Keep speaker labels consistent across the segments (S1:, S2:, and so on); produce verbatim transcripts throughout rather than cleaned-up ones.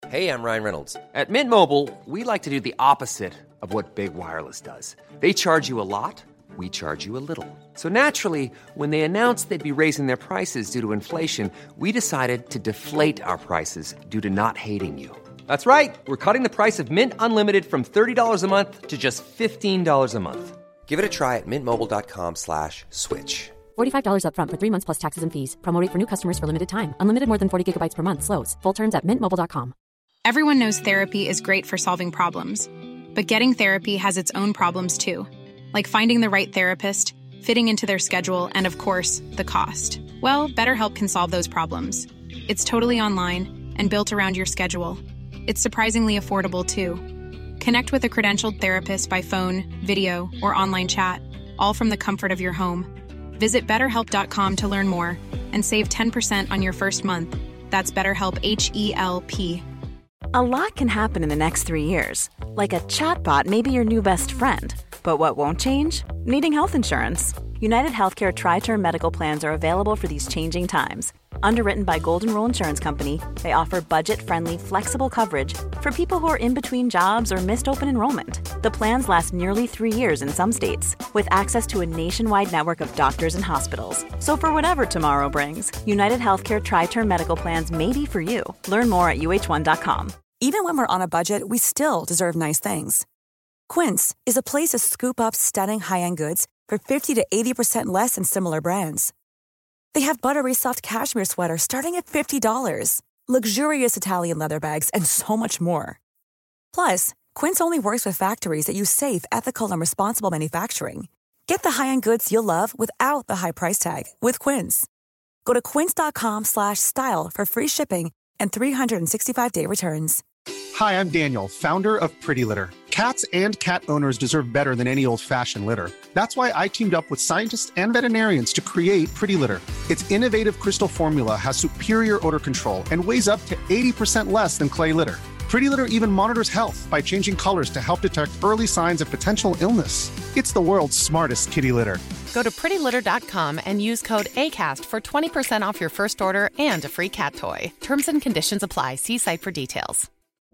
S1: Hey, I'm Ryan Reynolds. At Mint Mobile, we like to do the opposite of what Big Wireless does. They charge you a lot, we charge you a little. So naturally, when they announced they'd be raising their prices due to inflation, we decided to deflate our prices due to not hating you. That's right. We're cutting the price of Mint Unlimited from thirty dollars a month to just fifteen dollars a month. Give it a try at mintmobile.com slash switch.
S2: forty-five dollars up front for three months plus taxes and fees. Promo rate for new customers for limited time. Unlimited more than forty gigabytes per month. Slows full terms at mint mobile dot com.
S3: Everyone knows therapy is great for solving problems. But getting therapy has its own problems too. Like finding the right therapist, fitting into their schedule, and of course, the cost. Well, BetterHelp can solve those problems. It's totally online and built around your schedule. It's surprisingly affordable too. Connect with a credentialed therapist by phone, video, or online chat, all from the comfort of your home. Visit better help dot com to learn more and save ten percent on your first month. That's BetterHelp, H E L P.
S4: A lot can happen in the next three years. Like a chatbot may be your new best friend. But what won't change? Needing health insurance. United Healthcare Tri-Term Medical Plans are available for these changing times. Underwritten by Golden Rule Insurance Company, they offer budget-friendly, flexible coverage for people who are in between jobs or missed open enrollment. The plans last nearly three years in some states, with access to a nationwide network of doctors and hospitals. So for whatever tomorrow brings, United Healthcare Tri-Term Medical Plans may be for you. Learn more at U H one dot com.
S5: Even when we're on a budget, we still deserve nice things. Quince is a place to scoop up stunning high-end goods for fifty to eighty percent less than similar brands. They have buttery soft cashmere sweaters starting at fifty dollars, luxurious Italian leather bags, and so much more. Plus, Quince only works with factories that use safe, ethical, and responsible manufacturing. Get the high-end goods you'll love without the high price tag with Quince. Go to quince dot com slash style for free shipping and three sixty-five day returns.
S6: Hi, I'm Daniel, founder of Pretty Litter. Cats and cat owners deserve better than any old-fashioned litter. That's why I teamed up with scientists and veterinarians to create Pretty Litter. Its innovative crystal formula has superior odor control and weighs up to eighty percent less than clay litter. Pretty Litter even monitors health by changing colors to help detect early signs of potential illness. It's the world's smartest kitty litter.
S7: Go to pretty litter dot com and use code ACAST for twenty percent off your first order and a free cat toy. Terms and conditions apply. See site for details.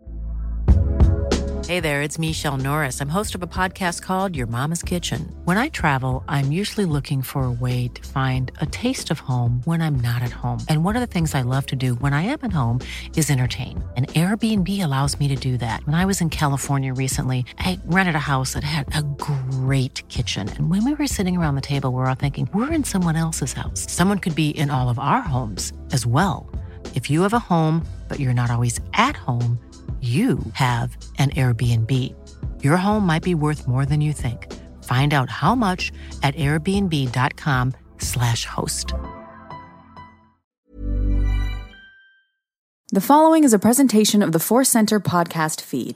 S8: Hey there, it's Michelle Norris. I'm host of a podcast called Your Mama's Kitchen. When I travel, I'm usually looking for a way to find a taste of home when I'm not at home. And one of the things I love to do when I am at home is entertain. And Airbnb allows me to do that. When I was in California recently, I rented a house that had a great kitchen. And when we were sitting around the table, we were all thinking, we're in someone else's house. Someone could be in all of our homes as well. If you have a home, but you're not always at home, you have an Airbnb. Your home might be worth more than you think. Find out how much at airbnb dot com slash host.
S9: The following is a presentation of the Force Center podcast feed.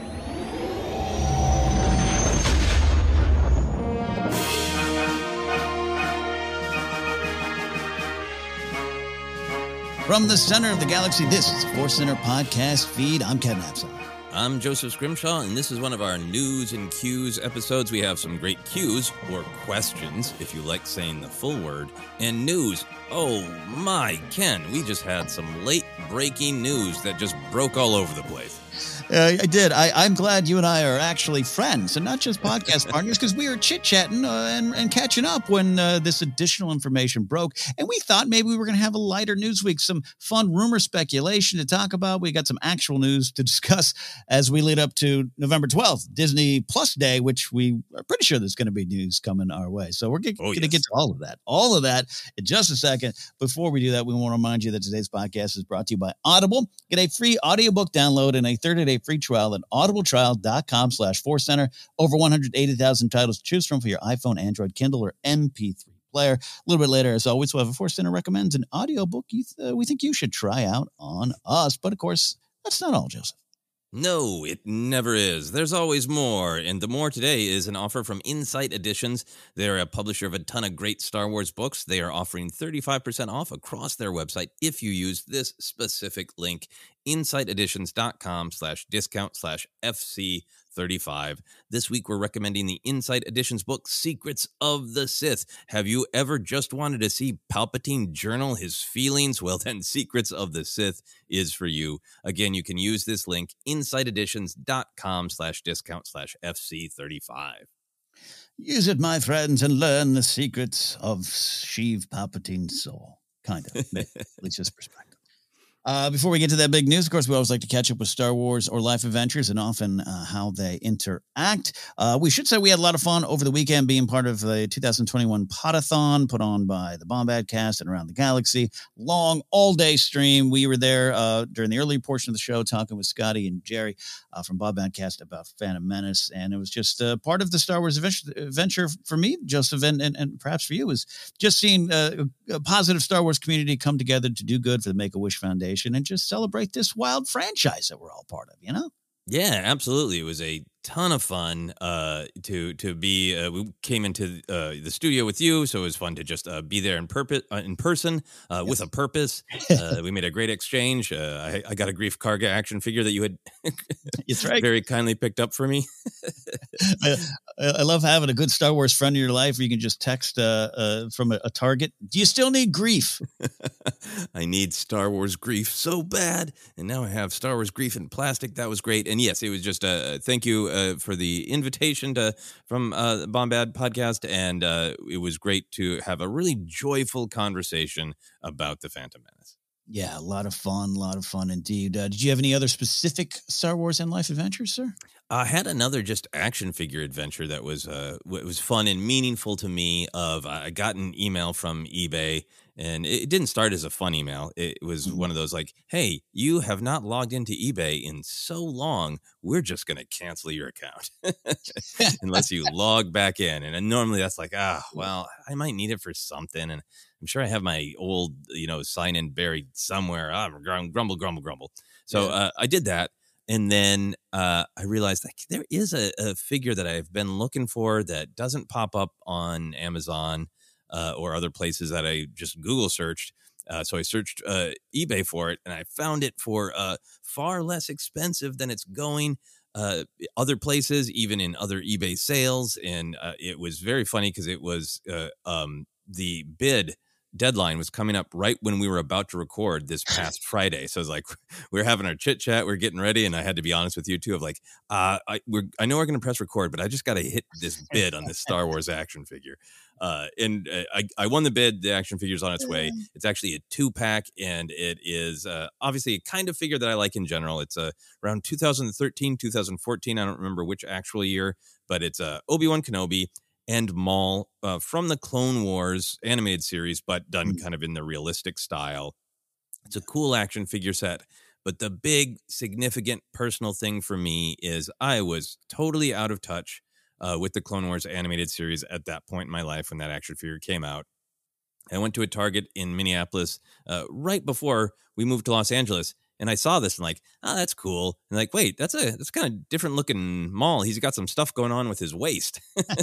S10: From the center of the galaxy, this is the Force Center podcast feed. I'm Kevin Absalom.
S11: I'm Joseph Scrimshaw, and this is one of our News and Cues episodes. We have some great cues, or questions, if you like saying the full word, and news. Oh my, Ken, we just had some late-breaking news that just broke all over the place.
S10: Uh, I did. I, I'm glad you and I are actually friends and not just podcast partners, because we were chit-chatting uh, and, and catching up when uh, this additional information broke. And we thought maybe we were going to have a lighter news week, some fun rumor speculation to talk about. We got some actual news to discuss as we lead up to November twelfth, Disney Plus Day, which we are pretty sure there's going to be news coming our way. So we're g- oh, going to yes. get to all of that, all of that in just a second. Before we do that, we want to remind you that today's podcast is brought to you by Audible. Get a free audiobook download and a thirty-day free trial at audibletrial.com slash force center. Over one hundred eighty thousand titles to choose from for your iPhone, Android, Kindle, or M P three player. A little bit later, as always, we'll have a Force Center recommends an audiobook you th- uh, we think you should try out on us. But of course, that's not all, Joseph.
S11: No, it never is. There's always more. And the more today is an offer from Insight Editions. They're a publisher of a ton of great Star Wars books. They are offering thirty-five percent off across their website if you use this specific link insighteditions.com slash discount slash FC35. This week, we're recommending the Insight Editions book, Secrets of the Sith. Have you ever just wanted to see Palpatine journal his feelings? Well, then Secrets of the Sith is for you. Again, you can use this link, insighteditions.com slash discount slash FC35.
S10: Use it, my friends, and learn the secrets of Sheev Palpatine's soul. Kind of, at least his perspective. Uh, before we get to that big news, of course, we always like to catch up with Star Wars or life adventures and often uh, how they interact. Uh, we should say we had a lot of fun over the weekend being part of the two thousand twenty-one Podathon put on by the Bombad Cast and Around the Galaxy. Long, all-day stream. We were there uh, during the early portion of the show talking with Scotty and Jerry uh, from Bombad Cast about Phantom Menace, and it was just uh, part of the Star Wars adventure for me, Joseph, and, and, and perhaps for you, was just seeing uh, a positive Star Wars community come together to do good for the Make-A-Wish Foundation and just celebrate this wild franchise that we're all part of, you know?
S11: Yeah, absolutely. It was a ton of fun uh, to to be. Uh, we came into uh, the studio with you, so it was fun to just uh, be there in purpose, uh, in person, uh, yes. with a purpose. Uh, we made a great exchange. Uh, I, I got a Grief Karga action figure that you had
S10: That's right.
S11: very kindly picked up for me.
S10: I, I love having a good Star Wars friend in your life where you can just text uh, uh, from a, a Target. Do you still need Grief?
S11: I need Star Wars Grief so bad, and now I have Star Wars Grief in plastic. That was great. And yes, it was just a uh, thank you uh, for the invitation to from uh, the Bombad podcast, and uh, it was great to have a really joyful conversation about the Phantom Menace.
S10: Yeah, a lot of fun, a lot of fun indeed. Uh, did you have any other specific Star Wars and life adventures, sir?
S11: I had another just action figure adventure that was uh, it was fun and meaningful to me. Of I got an email from eBay, and it didn't start as a fun email. It was mm-hmm. one of those like, "Hey, you have not logged into eBay in so long. We're just going to cancel your account unless you log back in." And normally that's like, ah, well, I might need it for something, and I'm sure I have my old, you know, sign in buried somewhere. Ah, grumble, grumble, grumble. So yeah. uh, I did that. And then uh, I realized like there is a, a figure that I've been looking for that doesn't pop up on Amazon uh, or other places that I just Google searched. Uh, so I searched uh, eBay for it, and I found it for uh, far less expensive than it's going uh, other places, even in other eBay sales. And uh, it was very funny because it was uh, um, the bid deadline was coming up right when we were about to record this past Friday. So it was like, we were having our chit chat, we we're getting ready. And I had to be honest with you too, of like, uh, I, we're, I know we're going to press record, but I just got to hit this bid on this Star Wars action figure. Uh, and uh, I, I won the bid. The action figure's on its way. It's actually a two pack, and it is uh, obviously a kind of figure that I like in general. It's uh, around two thousand thirteen, two thousand fourteen. I don't remember which actual year, but it's uh, Obi-Wan Kenobi and Maul uh, from the Clone Wars animated series, but done kind of in the realistic style. It's a cool action figure set, but the big significant personal thing for me is I was totally out of touch uh, with the Clone Wars animated series at that point in my life when that action figure came out. I went to a Target in Minneapolis uh, right before we moved to Los Angeles, and I saw this and like, oh, that's cool. And like, wait, that's a that's kind of different looking Maul. He's got some stuff going on with his waist.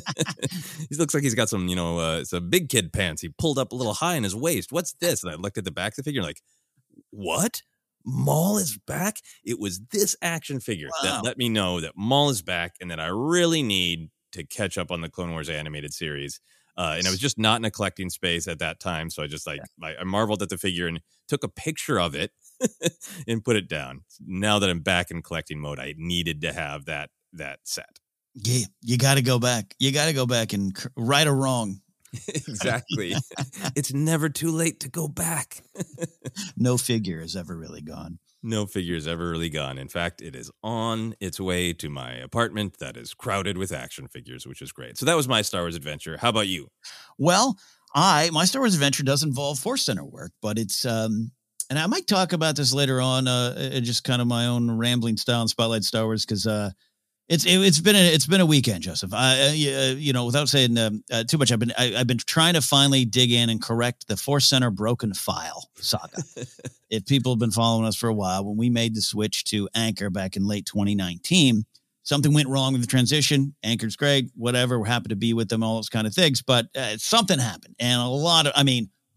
S11: He looks like he's got some, you know, uh, some big kid pants. He pulled up a little high in his waist. What's this? And I looked at the back of the figure and like, what? Maul is back? It was this action figure wow. that let me know that Maul is back and that I really need to catch up on the Clone Wars animated series. Uh, and I was just not in a collecting space at that time. So I just like, yeah. I, I marveled at the figure and took a picture of it and put it down. Now that I'm back in collecting mode, I needed to have that, that set.
S10: Yeah, you got to go back. You got to go back and right or wrong.
S11: Exactly. It's never too late to go back.
S10: No figure is ever really gone.
S11: No figure is ever really gone. In fact, it is on its way to my apartment that is crowded with action figures, which is great. So that was my Star Wars adventure. How about you?
S10: Well, I my Star Wars adventure does involve Force Center work, but it's um, and I might talk about this later on, uh, just kind of my own rambling style and Spotlight Star Wars because uh, it's it, it's been a, it's been a weekend, Joseph. I uh, you know without saying um, uh, too much, I've been I, I've been trying to finally dig in and correct the Force Center broken file saga. If people have been following us for a while, when we made the switch to Anchor back in late twenty nineteen, something went wrong with the transition. Anchor's great, whatever. We're happy to be with them, all those kind of things. But uh, something happened. And a lot of, I mean,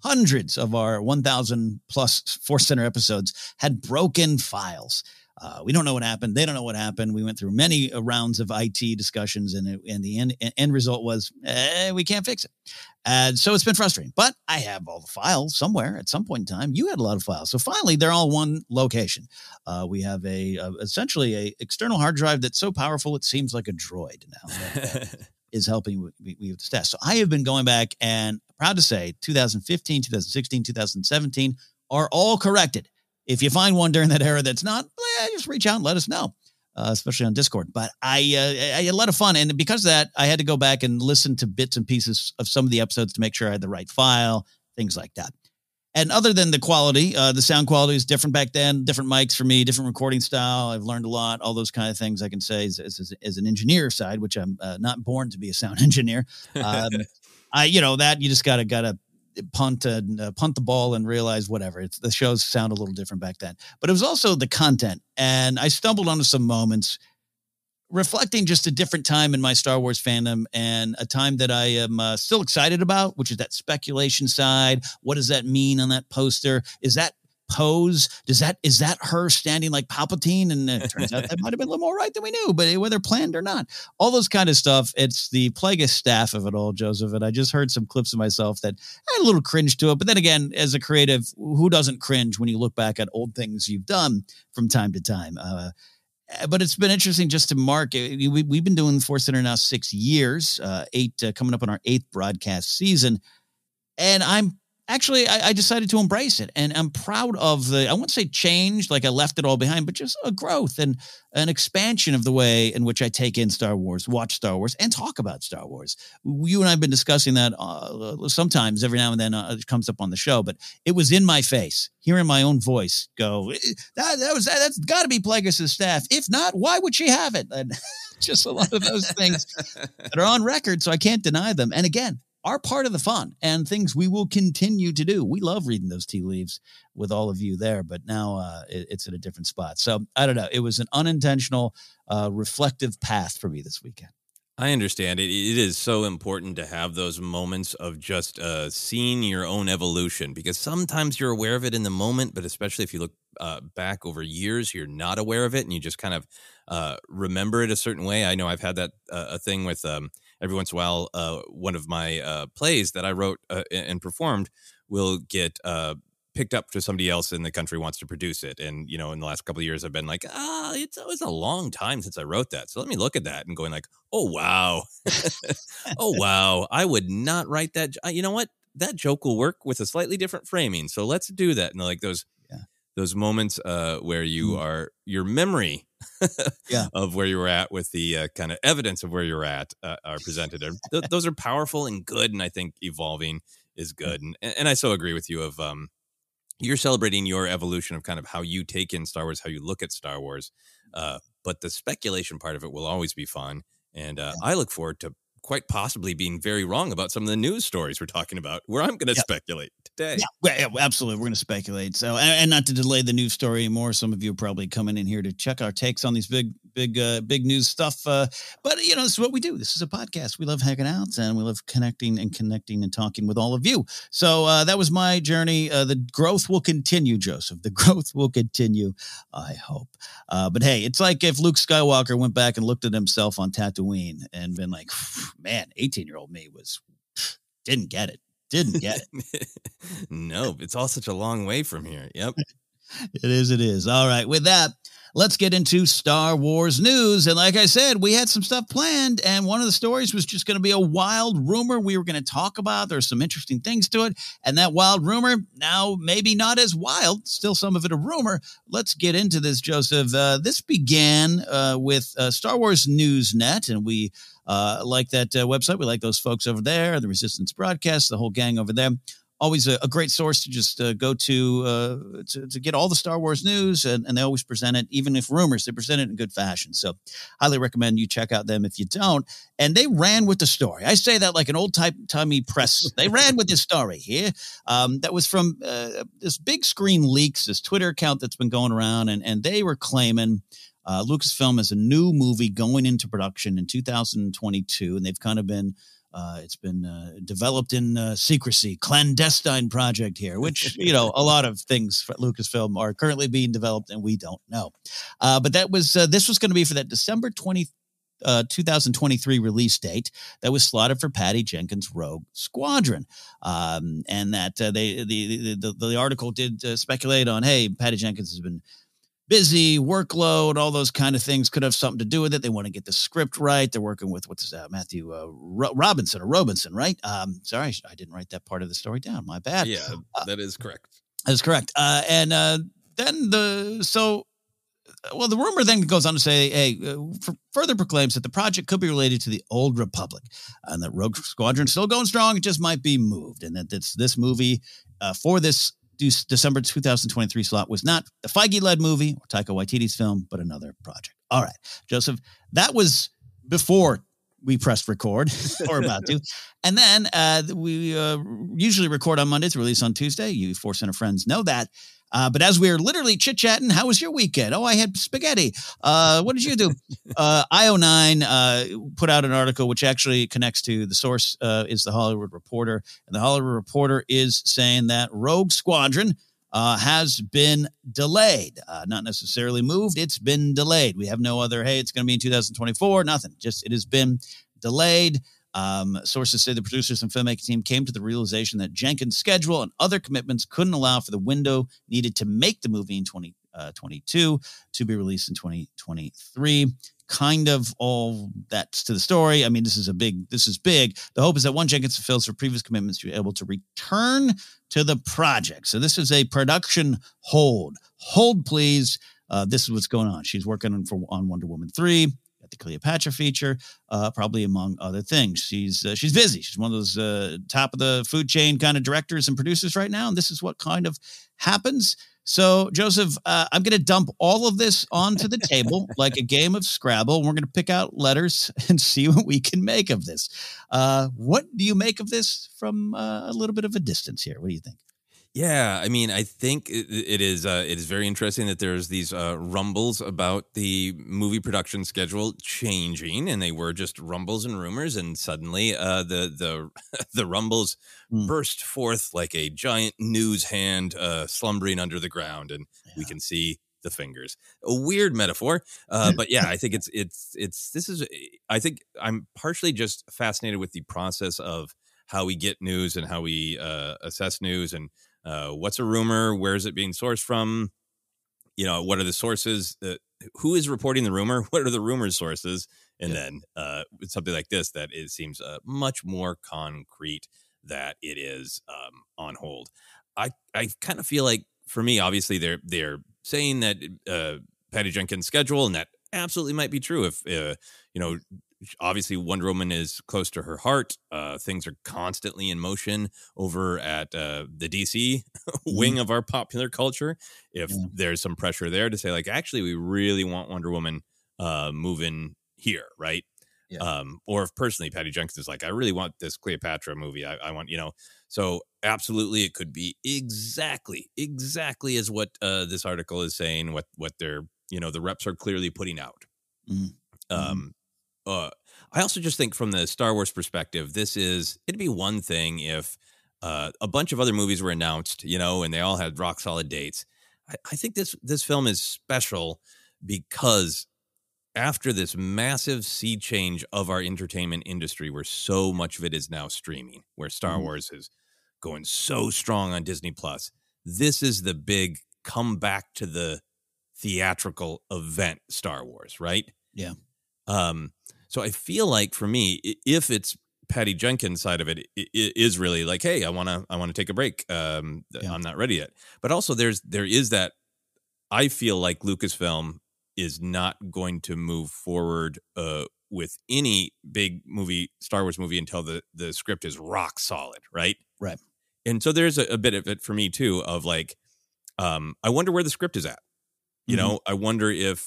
S10: hundreds of our one thousand plus Force Center episodes had broken files. Uh, we don't know what happened. They don't know what happened. We went through many rounds of I T discussions, and, it, and the end, end result was eh, we can't fix it. And so it's been frustrating. But I have all the files somewhere at some point in time. You had a lot of files. So finally, they're all one location. Uh, we have a, a essentially a external hard drive that's so powerful it seems like a droid now that is helping with, with the stats. So I have been going back, and proud to say two thousand fifteen, two thousand sixteen, two thousand seventeen are all corrected. If you find one during that era that's not, eh, just reach out and let us know, uh, especially on Discord. But I, uh, I had a lot of fun. And because of that, I had to go back and listen to bits and pieces of some of the episodes to make sure I had the right file, things like that. And other than the quality, uh, the sound quality is different back then, different mics for me, different recording style. I've learned a lot, all those kind of things I can say as, as, as an engineer side, which I'm uh, not born to be a sound engineer. Um, I, you know, that you just gotta, gotta, punt and uh, punt the ball and realize whatever. It's the shows sound a little different back then, but it was also the content. And I stumbled onto some moments reflecting just a different time in my Star Wars fandom, and a time that I am uh, still excited about, which is that speculation side. What does that mean on that poster? Is that pose? Does that, is that her standing like Palpatine? And it turns out that might have been a little more right than we knew, but whether planned or not, all those kind of stuff. It's the Plagueis staff of it all, Joseph. And I just heard some clips of myself that I had a little cringe to it. But then again, as a creative, who doesn't cringe when you look back at old things you've done from time to time? Uh, but it's been interesting just to mark. We, we've been doing Force Center now six years, uh, eight uh, coming up on our eighth broadcast season. And I'm Actually, I, I decided to embrace it, and I'm proud of the, I won't say change, like I left it all behind, but just a growth and an expansion of the way in which I take in Star Wars, watch Star Wars, and talk about Star Wars. You and I have been discussing that uh, sometimes, every now and then uh, it comes up on the show, but it was in my face, hearing my own voice go, that, that was, that, that's got to be Plagueis' staff. If not, why would she have it? And just a lot of those things that are on record, so I can't deny them. And again, are part of the fun and things we will continue to do. We love reading those tea leaves with all of you there, but now uh, it, it's at a different spot. So I don't know. It was an unintentional, uh, reflective path for me this weekend.
S11: I understand it. It is so important to have those moments of just uh, seeing your own evolution, because sometimes you're aware of it in the moment, but especially if you look uh, back over years, you're not aware of it and you just kind of uh, remember it a certain way. I know I've had that uh, a thing with um, every once in a while, uh, one of my uh, plays that I wrote uh, and performed will get uh, picked up to somebody else in the country wants to produce it. And, you know, in the last couple of years, I've been like, ah, it's always a long time since I wrote that. So let me look at that and going like, oh, wow. oh, wow. I would not write that. You know what? That joke will work with a slightly different framing. So let's do that. And like those, yeah. those moments uh, where you mm. are, your memory yeah. of where you were at with the uh, kind of evidence of where you're at uh, are presented. Th- those are powerful and good. And I think evolving is good. And, and I so agree with you of, um, you're celebrating your evolution of kind of how you take in Star Wars, how you look at Star Wars. Uh, but the speculation part of it will always be fun. And uh, yeah. I look forward to quite possibly being very wrong about some of the news stories we're talking about, where I'm going to yeah. speculate today.
S10: Yeah, yeah, absolutely. We're going to speculate. So, and, and not to delay the news story more, some of you are probably coming in here to check our takes on these big, big, uh, big news stuff. Uh, but, you know, this is what we do. This is a podcast. We love hanging out and we love connecting and connecting and talking with all of you. So uh, that was my journey. Uh, the growth will continue, Joseph. The growth will continue, I hope. Uh, but hey, it's like if Luke Skywalker went back and looked at himself on Tatooine and been like, man, eighteen-year-old me was didn't get it. Didn't get it.
S11: No, it's all such a long way from here. Yep.
S10: It is, it is. All right. With that, let's get into Star Wars news. And like I said, we had some stuff planned, and one of the stories was just going to be a wild rumor we were going to talk about. There's some interesting things to it. And that wild rumor, now maybe not as wild, still some of it a rumor. Let's get into this, Joseph. Uh, this began uh, with uh, Star Wars News Net, and we uh, like that uh, website. We like those folks over there, the Resistance Broadcast, the whole gang over there. Always a, a great source to just uh, go to, uh, to to get all the Star Wars news, and, and they always present it, even if rumors, they present it in good fashion. So highly recommend you check out them if you don't. And they ran with the story. I say that like an old type timey press. They ran with this story here. Um, that was from uh, this Big Screen Leaks, this Twitter account that's been going around, and, and they were claiming uh, Lucasfilm is a new movie going into production in two thousand twenty-two, and they've kind of been Uh, it's been uh, developed in uh, secrecy, clandestine project here, which, you know, a lot of things for Lucasfilm are currently being developed and we don't know. Uh, but that was, uh, this was going to be for that December twentieth, uh, two thousand twenty-three release date that was slotted for Patty Jenkins' Rogue Squadron. Um, and that uh, they, the, the, the, the article did uh, speculate on, hey, Patty Jenkins has been busy, workload, all those kind of things could have something to do with it. They want to get the script right. They're working with, what's that, Matthew uh, Ro- Robinson or Robinson, right? Um, sorry, I didn't write that part of the story down. My bad.
S11: Yeah,
S10: uh,
S11: that is correct.
S10: That's correct. Uh, and uh, then the, so, well, the rumor then goes on to say, hey, uh, for further proclaims that the project could be related to the Old Republic and that Rogue Squadron still going strong. It just might be moved. And that it's this movie uh, for this December two thousand twenty-three slot was not the Feige-led movie or Taika Waititi's film, but another project. All right, Joseph, that was before we pressed record or about to. And then uh, we uh, usually record on Mondays, release on Tuesday. You Force Center friends know that. Uh, but as we were literally chit-chatting, how was your weekend? Oh, I had spaghetti. Uh, what did you do? uh, I O nine uh, put out an article which actually connects to the source uh, is the Hollywood Reporter. And the Hollywood Reporter is saying that Rogue Squadron uh, has been delayed. Uh, not necessarily moved. It's been delayed. We have no other, hey, it's going to be in two thousand twenty-four. Nothing. Just it has been delayed. Um, sources say the producers and filmmaking team came to the realization that Jenkins' schedule and other commitments couldn't allow for the window needed to make the movie in twenty twenty-two to be released in twenty twenty-three. Kind of all that's to the story. I mean, this is a big, this is big. The hope is that once Jenkins fulfills her previous commitments, to be able to return to the project. So this is a production hold. Hold, please. Uh, this is what's going on. She's working on, for, on Wonder Woman three. The Cleopatra feature, uh, probably among other things. She's uh, she's busy. She's one of those uh, top of the food chain kind of directors and producers right now, and this is what kind of happens. So, Joseph, uh, I'm going to dump all of this onto the table like a game of Scrabble. We're going to pick out letters and see what we can make of this. Uh, what do you make of this from uh, a little bit of a distance here? What do you think?
S11: Yeah, I mean, I think it, it is uh, it is very interesting that there's these uh, rumbles about the movie production schedule changing, and they were just rumbles and rumors, and suddenly uh, the the the rumbles mm. burst forth like a giant news hand uh, slumbering under the ground, and yeah. we can see the fingers. A weird metaphor, uh, but yeah, I think it's it's it's this is. I think I'm partially just fascinated with the process of how we get news and how we uh, assess news and. Uh, what's a rumor? Where is it being sourced from? You know, what are the sources? Uh, who is reporting the rumor? What are the rumors sources? And yeah. then uh, something like this that it seems uh, much more concrete that it is um, on hold. I, I kind of feel like for me, obviously they're they're saying that uh, Patty Jenkins' schedule, and that absolutely might be true if uh, you know. Obviously, Wonder Woman is close to her heart. Uh, things are constantly in motion over at uh, the D C wing of our popular culture. If yeah. there's some pressure there to say, like, actually, we really want Wonder Woman uh, moving here, right? Yeah. Um, or if personally, Patty Jenkins is like, I really want this Cleopatra movie. I, I want, you know, so absolutely, it could be exactly, exactly as what uh, this article is saying. What what they're, you know, the reps are clearly putting out. Mm-hmm. Um, Uh, I also just think from the Star Wars perspective, this is, it'd be one thing if uh, a bunch of other movies were announced, you know, and they all had rock solid dates. I, I think this, this film is special because after this massive sea change of our entertainment industry, where so much of it is now streaming, where Star mm. Wars is going so strong on Disney Plus, this is the big comeback to the theatrical event Star Wars, right?
S10: Yeah.
S11: Um, so I feel like for me, if it's Patty Jenkins' side of it, it, it is really like, hey, I want to, I want to take a break. Um, yeah. I'm not ready yet. But also there's, there is that, I feel like Lucasfilm is not going to move forward, uh, with any big movie, Star Wars movie, until the, the script is rock solid. Right.
S10: Right.
S11: And so there's a, a bit of it for me too, of like, um, I wonder where the script is at, you mm-hmm. know, I wonder if,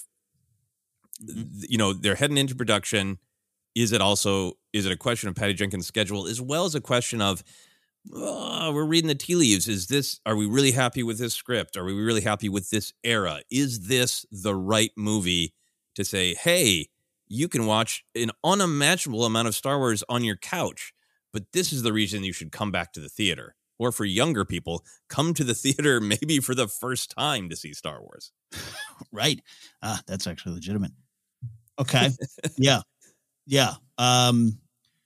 S11: you know, they're heading into production. Is it also, is it a question of Patty Jenkins' schedule as well as a question of, oh, we're reading the tea leaves. Is this, are we really happy with this script? Are we really happy with this era? Is this the right movie to say, hey, you can watch an unimaginable amount of Star Wars on your couch. But this is the reason you should come back to the theater. Or for younger people, come to the theater maybe for the first time to see Star Wars.
S10: Right. Ah, that's actually legitimate. Okay. yeah. Yeah. Um,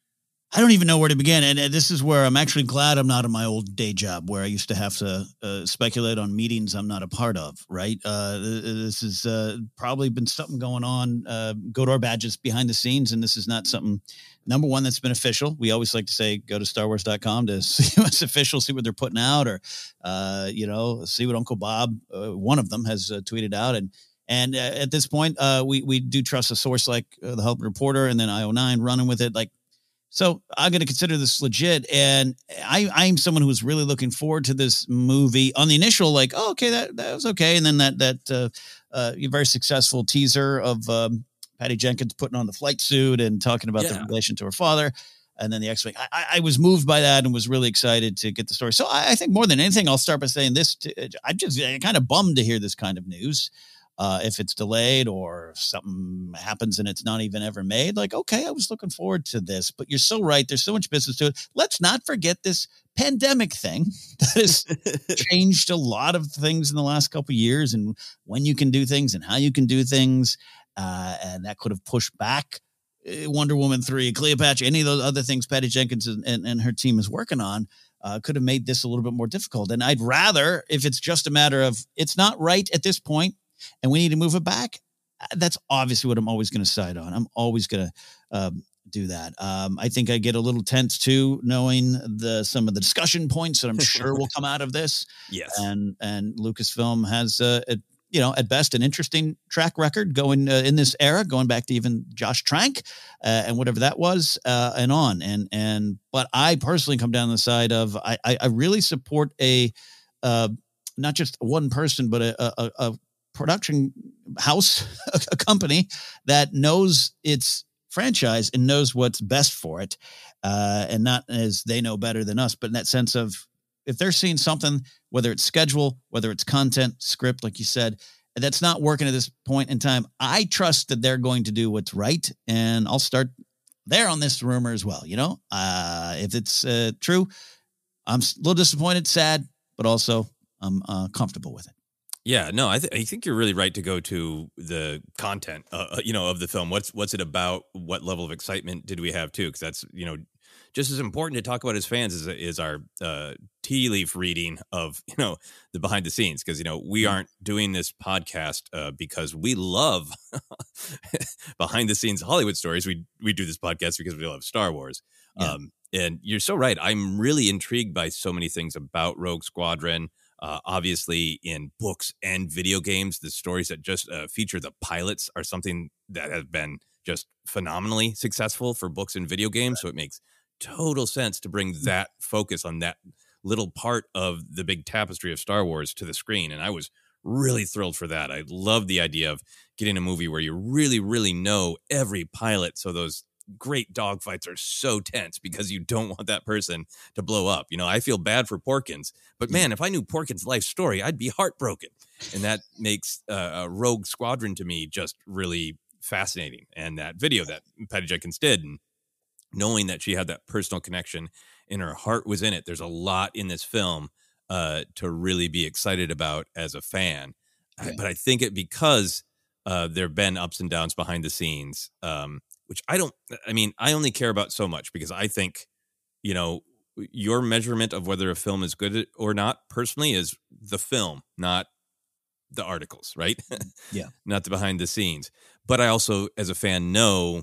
S10: I don't even know where to begin. And, and this is where I'm actually glad I'm not in my old day job where I used to have to uh, speculate on meetings I'm not a part of. Right. Uh, this has uh, probably been something going on. Uh, go to our badges behind the scenes. And this is not something, number one, that's been official. We always like to say, go to star wars dot com to see what's official, see what they're putting out, or, uh, you know, see what Uncle Bob, uh, one of them, has uh, tweeted out. And And uh, at this point, uh, we, we do trust a source like uh, the Hollywood Reporter and then I O nine running with it. Like, so I'm going to consider this legit. And I, I'm someone who's really looking forward to this movie. On the initial, like, oh, okay, that, that was okay. And then that, that uh, uh, very successful teaser of um, Patty Jenkins putting on the flight suit and talking about yeah. the relation to her father. And then the X-Wing, I, I was moved by that and was really excited to get the story. So I, I think more than anything, I'll start by saying this. To, I'm just kind of bummed to hear this kind of news. Uh, if it's delayed or if something happens and it's not even ever made, like, okay, I was looking forward to this, but you're so right. There's so much business to it. Let's not forget this pandemic thing that has changed a lot of things in the last couple of years and when you can do things and how you can do things. Uh, and that could have pushed back Wonder Woman three, Cleopatra, any of those other things Patty Jenkins and, and, and her team is working on. Uh, could have made this a little bit more difficult. And I'd rather, if it's just a matter of it's not right at this point, and we need to move it back, that's obviously what I'm always going to side on. I'm always going to um, do that. Um, I think I get a little tense too, knowing the some of the discussion points that I'm sure will come out of this.
S11: Yes,
S10: and and Lucasfilm has, uh, a, you know, at best, an interesting track record going uh, in this era, going back to even Josh Trank uh, and whatever that was, uh, and on. And and but I personally come down the side of I I, I really support a uh, not just one person, but a, a, a production house, a company that knows its franchise and knows what's best for it. Uh, and not as they know better than us, but in that sense of if they're seeing something, whether it's schedule, whether it's content, script, like you said, that's not working at this point in time, I trust that they're going to do what's right. And I'll start there on this rumor as well. You know, uh, if it's uh, true, I'm a little disappointed, sad, but also I'm uh, comfortable with it.
S11: Yeah, no, I, th- I think you're really right to go to the content, uh, you know, of the film. What's what's it about? What level of excitement did we have too? Because that's, you know, just as important to talk about as fans is is our uh, tea leaf reading of, you know, the behind the scenes. Because, you know, we aren't doing this podcast uh, because we love behind the scenes Hollywood stories. We we do this podcast because we love Star Wars. Yeah. Um, and you're so right. I'm really intrigued by so many things about Rogue Squadron. Uh, obviously, in books and video games, the stories that just uh, feature the pilots are something that have been just phenomenally successful for books and video games. So it makes total sense to bring that focus on that little part of the big tapestry of Star Wars to the screen. And I was really thrilled for that. I love the idea of getting a movie where you really, really know every pilot. So those great dogfights are so tense because you don't want that person to blow up. You know, I feel bad for Porkins, but man, if I knew Porkins' life story, I'd be heartbroken. And that makes uh, a Rogue Squadron to me just really fascinating. And that video that Patty Jenkins did, and knowing that she had that personal connection and her heart was in it, there's a lot in this film uh, to really be excited about as a fan. Okay. But I think it because uh, there have been ups and downs behind the scenes, um, which I don't, I mean, I only care about so much because I think, you know, your measurement of whether a film is good or not personally is the film, not the articles, right?
S10: Yeah.
S11: Not the behind the scenes. But I also, as a fan, know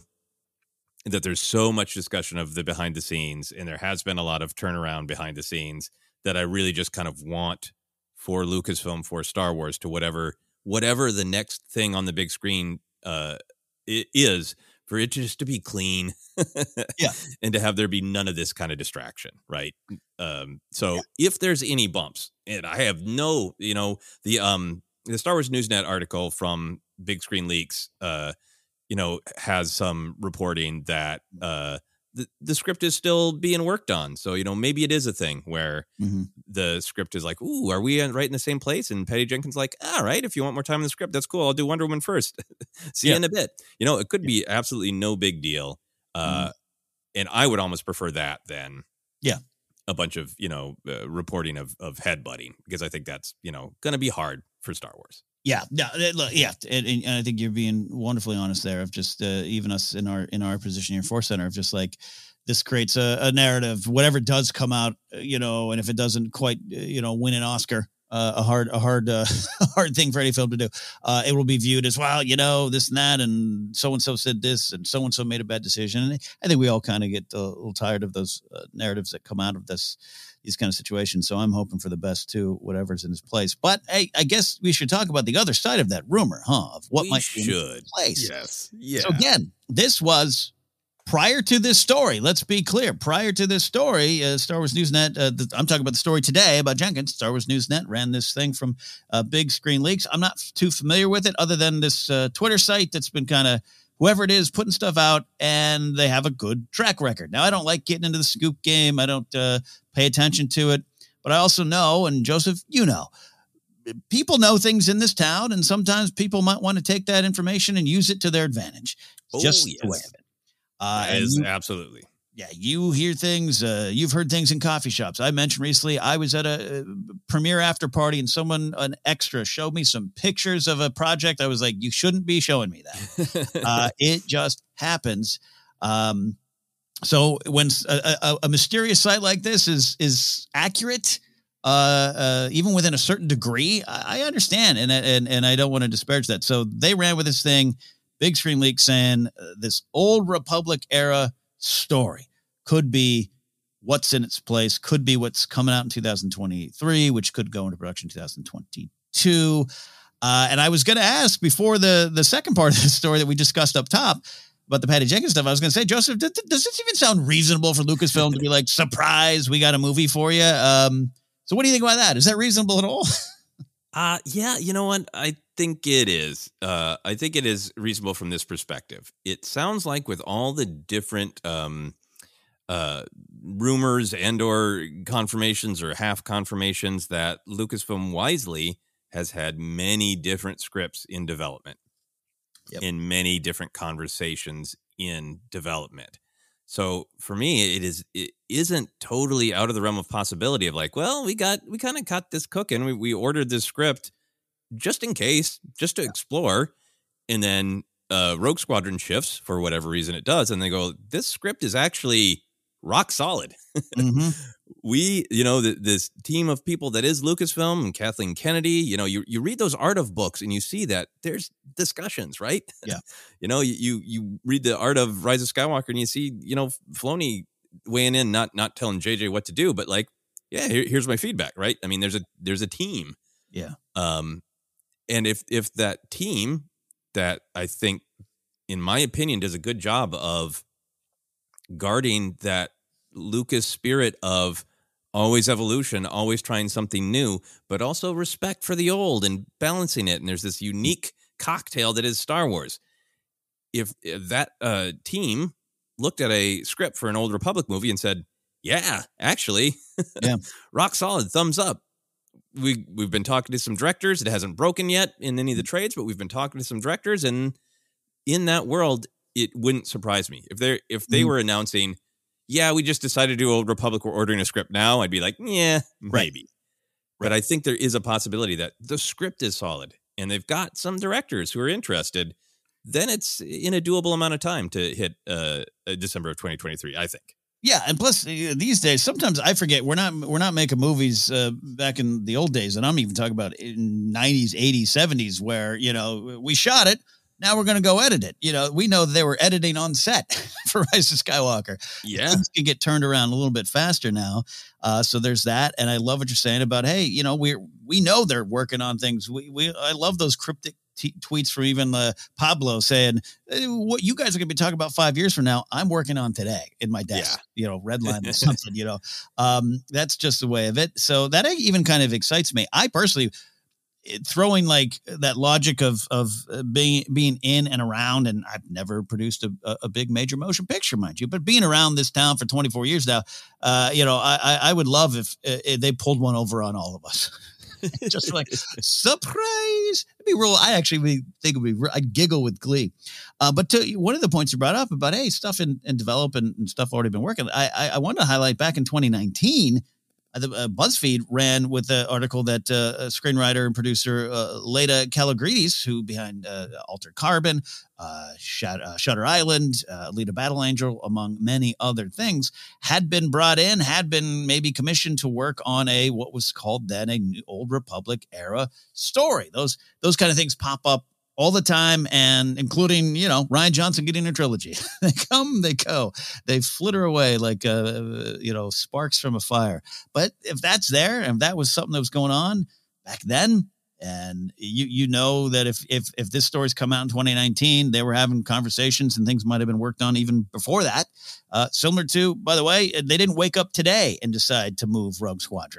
S11: that there's so much discussion of the behind the scenes, and there has been a lot of turnaround behind the scenes that I really just kind of want for Lucasfilm, for Star Wars, to whatever, whatever the next thing on the big screen uh, is, for it just to be clean.
S10: Yeah.
S11: And to have there be none of this kind of distraction. Right. Um, so yeah. If there's any bumps, and I have no, you know, the, um, the Star Wars Newsnet article from Big Screen Leaks, uh, you know, has some reporting that, uh, the, the script is still being worked on. So, you know, maybe it is a thing where
S10: mm-hmm.
S11: the script is like, ooh, are we right in the same place? And Patty Jenkins like, all right, if you want more time in the script, that's cool. I'll do Wonder Woman first. See
S10: yeah.
S11: you in a bit. You know, it could yeah. be absolutely no big deal. Uh, mm-hmm. And I would almost prefer that than
S10: yeah.
S11: a bunch of, you know, uh, reporting of, of headbutting, because I think that's, you know, going to be hard for Star Wars.
S10: Yeah, yeah, yeah, and, and I think you're being wonderfully honest there. Of just uh, even us in our in our position here, Force Center, of just like this creates a, a narrative. Whatever does come out, you know, and if it doesn't quite, you know, win an Oscar, uh, a hard, a hard, uh, hard thing for any film to do, uh, it will be viewed as, well, you know, this and that, and so and so said this, and so and so made a bad decision. And I think we all kind of get a little tired of those uh, narratives that come out of this. These kind of situations. So I'm hoping for the best too, whatever's in his place. But hey, I guess we should talk about the other side of that rumor, huh? Of what
S11: we
S10: might
S11: should.
S10: be in his place.
S11: Yes. Yeah.
S10: So again, this was prior to this story. Let's be clear. Prior to this story, uh, Star Wars Newsnet, uh, the, I'm talking about the story today about Jenkins. Star Wars Newsnet ran this thing from uh, Big Screen Leaks. I'm not too familiar with it other than this uh, Twitter site that's been kind of, whoever it is, putting stuff out, and they have a good track record. Now, I don't like getting into the scoop game. I don't uh, pay attention to it. But I also know, and Joseph, you know, people know things in this town, and sometimes people might want to take that information and use it to their advantage.
S11: Oh,
S10: just
S11: yes.
S10: the way of it. Uh,
S11: that is
S10: you,
S11: absolutely.
S10: Yeah, you hear things, uh, you've heard things in coffee shops. I mentioned recently I was at a, a premiere after party, and someone, an extra, showed me some pictures of a project. I was like, you shouldn't be showing me that. uh, it just happens. Um, so when a, a, a mysterious site like this is is accurate, uh, uh, even within a certain degree, I, I understand, and, and, and I don't want to disparage that. So they ran with this thing, Big Screen Leak, saying uh, this old Republic era story could be what's in its place, could be what's coming out in two thousand twenty-three, which could go into production two thousand twenty-two. Uh, and I was going to ask before the, the second part of the story that we discussed up top about the Patty Jenkins stuff, I was going to say, Joseph, does, does this even sound reasonable for Lucasfilm to be like, surprise, we got a movie for you? Um, so what do you think about that? Is that reasonable at all?
S11: Uh, yeah, you know what? I think it is. Uh, I think it is reasonable from this perspective. It sounds like with all the different um, uh, rumors and or confirmations or half confirmations that Lucasfilm wisely has had many different scripts in development, yep. in many different conversations in development. So for me, it is it isn't totally out of the realm of possibility of like, well, we got we kind of got this cooking. We we ordered this script just in case, just to explore, and then uh, Rogue Squadron shifts for whatever reason it does, and they go, this script is actually rock solid.
S10: Mm-hmm.
S11: We, you know, the, this team of people that is Lucasfilm and Kathleen Kennedy, you know, you you read those Art of books and you see that there's discussions, right?
S10: Yeah.
S11: you know, you you read the Art of Rise of Skywalker and you see, you know, Filoni weighing in, not not telling J J what to do, but like, yeah, here, here's my feedback, right? I mean, there's a there's a team.
S10: Yeah.
S11: Um, and if if that team that I think, in my opinion, does a good job of guarding that Lucas spirit of always evolution, always trying something new, but also respect for the old and balancing it. And there's this unique cocktail that is Star Wars. If, if that uh, team looked at a script for an Old Republic movie and said, yeah, actually,
S10: yeah.
S11: rock solid, thumbs up. We, we've been talking to some directors. It hasn't broken yet in any of the trades, but we've been talking to some directors. And in that world, it wouldn't surprise me. If, they're, if they mm-hmm. were announcing, yeah, we just decided to do Old Republic, we're ordering a script now, I'd be like, yeah, maybe.
S10: Right.
S11: But I think there is a possibility that the script is solid and they've got some directors who are interested. Then it's in a doable amount of time to hit uh, December of twenty twenty-three, I think.
S10: Yeah, and plus uh, these days, sometimes I forget we're not we're not making movies uh, back in the old days, and I'm even talking about in nineties, eighties, seventies, where you know we shot it. Now we're going to go edit it. You know, we know they were editing on set for Rise of Skywalker.
S11: Yeah.
S10: Things can get turned around a little bit faster now. Uh, so there's that. And I love what you're saying about, hey, you know, we we know they're working on things. We we I love those cryptic t- tweets from even uh, Pablo saying, hey, what you guys are going to be talking about five years from now, I'm working on today in my desk, yeah. you know, red line or something, you know. Um, that's just the way of it. So that even kind of excites me. I personally, it, throwing like that logic of of being being in and around, and I've never produced a, a big major motion picture, mind you, but being around this town for twenty-four years now, uh, you know, I, I would love if, if they pulled one over on all of us. Just like surprise. It'd be real. I actually think it'd be. I'd giggle with glee. Uh, but to one of the points you brought up about hey, stuff in, in development and stuff already been working. I I, I wanted to highlight back in twenty nineteen. The uh, BuzzFeed ran with the article that uh, screenwriter and producer uh, Leda Kalogridis, who behind uh, Altered Carbon, uh, Shut- uh, Shutter Island, uh, Alita Battle Angel, among many other things, had been brought in, had been maybe commissioned to work on a what was called then a New Old Republic era story. Those those kind of things pop up all the time, and including, you know, Rian Johnson getting a trilogy. They come, they go. They flitter away like, uh, you know, sparks from a fire. But if that's there, and if that was something that was going on back then, and you you know that if if if this story's come out in twenty nineteen, they were having conversations and things might have been worked on even before that. Uh, similar to, by the way, they didn't wake up today and decide to move Rogue Squadron.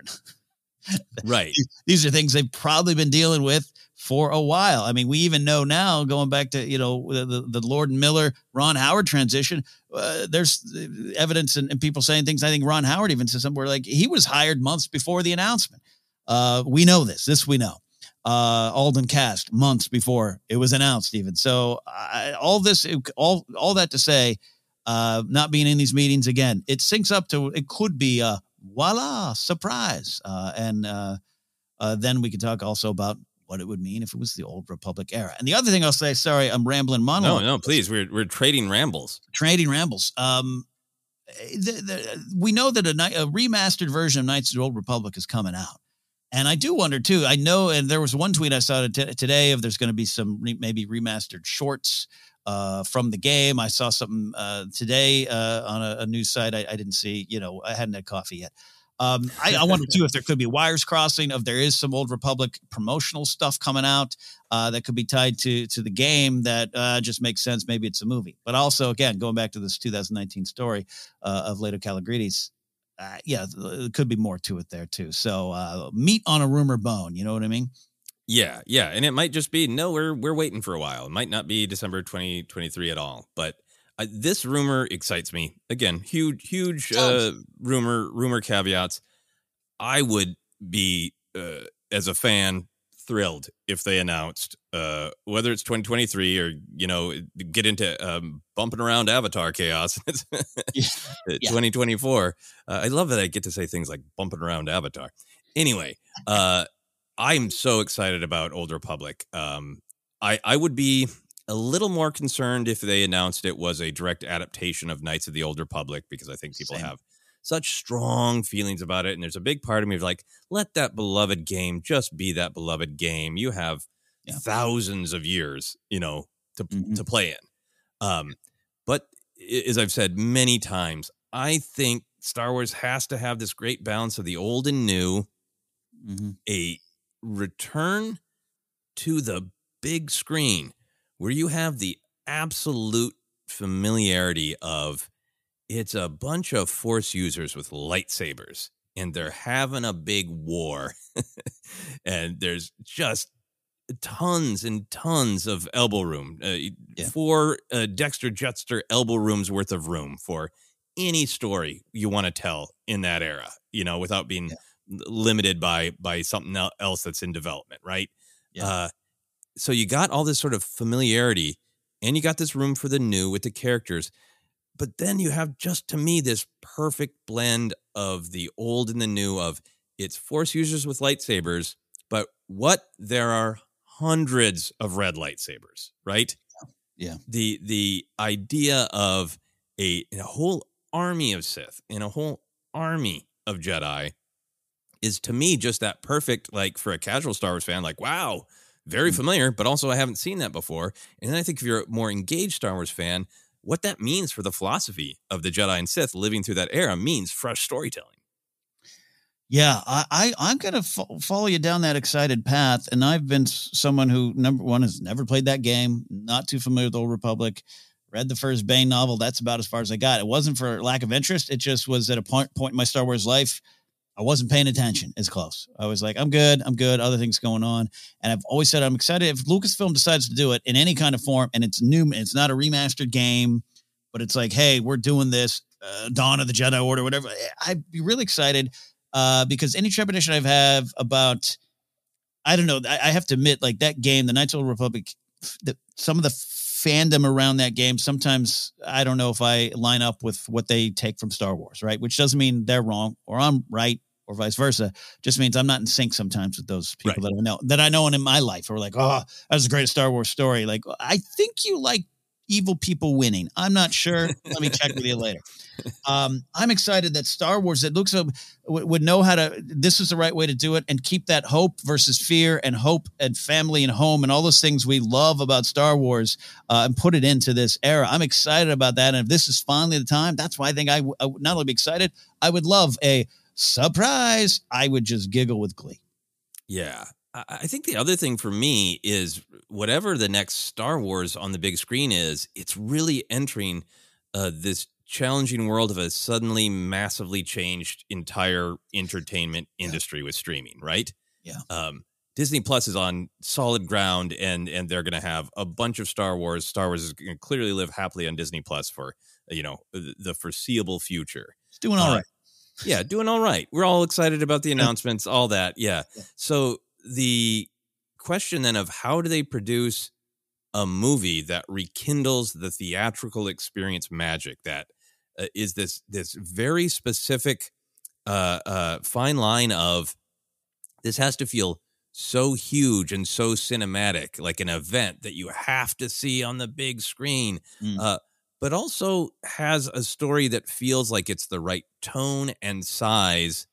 S11: Right.
S10: These are things they've probably been dealing with for a while. I mean, we even know now, going back to, you know, the, the Lord Miller, Ron Howard transition, uh, there's evidence and, and people saying things. I think Ron Howard even said something where like he was hired months before the announcement. Uh, we know this, this we know. Uh, Alden cast months before it was announced even. So I, all this, all, all that to say, uh, not being in these meetings again, it syncs up to, it could be a voila, surprise. Uh, and uh, uh, then we can talk also about what it would mean if it was the Old Republic era. And the other thing I'll say, sorry, I'm rambling monologue.
S11: No, no, please. We're we're trading rambles.
S10: Trading rambles. Um, the, the, we know that a, a remastered version of Knights of the Old Republic is coming out. And I do wonder, too, I know, and there was one tweet I saw t- today of there's going to be some re- maybe remastered shorts uh, from the game. I saw something uh, today uh, on a, a news site I, I didn't see. You know, I hadn't had coffee yet. Um, I, I wonder, too, if there could be wires crossing, if there is some Old Republic promotional stuff coming out uh, that could be tied to to the game that uh, just makes sense. Maybe it's a movie. But also, again, going back to this two thousand nineteen story uh, of Leda Kalogridis, uh, yeah, there could be more to it there, too. So uh, meat on a rumor bone. You know what I mean?
S11: Yeah, yeah. And it might just be, no, we're we're waiting for a while. It might not be December twenty twenty-three at all. But Uh, this rumor excites me. Again, huge, huge uh, rumor, rumor caveats. I would be, uh, as a fan, thrilled if they announced, uh, whether it's twenty twenty-three or, you know, get into um, bumping around Avatar chaos, yeah. twenty twenty-four. Uh, I love that I get to say things like bumping around Avatar. Anyway, uh, I'm so excited about Old Republic. Um, I, I would be a little more concerned if they announced it was a direct adaptation of Knights of the Old Republic, because I think people Same. have such strong feelings about it. And there's a big part of me of like, let that beloved game just be that beloved game. You have yeah. thousands of years, you know, to mm-hmm. to play in. Um, but as I've said many times, I think Star Wars has to have this great balance of the old and new, mm-hmm. a return to the big screen, where you have the absolute familiarity of it's a bunch of Force users with lightsabers and they're having a big war. And there's just tons and tons of elbow room, uh, yeah. four uh, Dexter Jetster elbow rooms worth of room for any story you want to tell in that era, you know, without being yeah. limited by, by something else that's in development. Right. Yeah. Uh, So you got all this sort of familiarity, and you got this room for the new with the characters. But then you have, just to me, this perfect blend of the old and the new of it's Force users with lightsabers, but what? There are hundreds of red lightsabers, right?
S10: Yeah.
S11: The the idea of a, a whole army of Sith and a whole army of Jedi is, to me, just that perfect, like, for a casual Star Wars fan, like, wow, very familiar, but also I haven't seen that before. And then I think if you're a more engaged Star Wars fan, what that means for the philosophy of the Jedi and Sith living through that era means fresh storytelling.
S10: Yeah, I, I, I'm going to fo- follow you down that excited path. And I've been someone who, number one, has never played that game, not too familiar with Old Republic, read the first Bane novel. That's about as far as I got. It wasn't for lack of interest. It just was at a point, point in my Star Wars life. I wasn't paying attention as close. I was like, I'm good. I'm good. Other things going on. And I've always said I'm excited if Lucasfilm decides to do it in any kind of form, and it's new, it's not a remastered game, but it's like, hey, we're doing this, uh, Dawn of the Jedi Order, whatever. I'd be really excited uh, because any trepidation I have about, I don't know, I, I have to admit, like that game, the Knights of the Old Republic, the, some of the fandom around that game, sometimes I don't know if I line up with what they take from Star Wars, right? Which doesn't mean they're wrong or I'm right, or vice versa. Just means I'm not in sync sometimes with those people right. that I know that I know in my life are like, oh, that was a great Star Wars story. Like, I think you like evil people winning. I'm not sure. Let me check with you later. Um, I'm excited that Star Wars, that looks like w- would know how to, this is the right way to do it and keep that hope versus fear and hope and family and home and all those things we love about Star Wars uh, and put it into this era. I'm excited about that. And if this is finally the time, that's why I think I, w- I would not only be excited, I would love a surprise. I would just giggle with glee.
S11: Yeah. I think the other thing for me is whatever the next Star Wars on the big screen is, it's really entering uh, this challenging world of a suddenly massively changed entire entertainment industry yeah. with streaming, right?
S10: Yeah.
S11: Um, Disney Plus is on solid ground, and and they're going to have a bunch of Star Wars. Star Wars is going to clearly live happily on Disney Plus for, you know, the foreseeable future.
S10: It's doing all uh, right.
S11: Yeah, doing all right. We're all excited about the announcements, all that. Yeah. yeah. So the question then of how do they produce a movie that rekindles the theatrical experience magic that uh, is this this very specific uh, uh, fine line of this has to feel so huge and so cinematic, like an event that you have to see on the big screen, mm. uh, but also has a story that feels like it's the right tone and size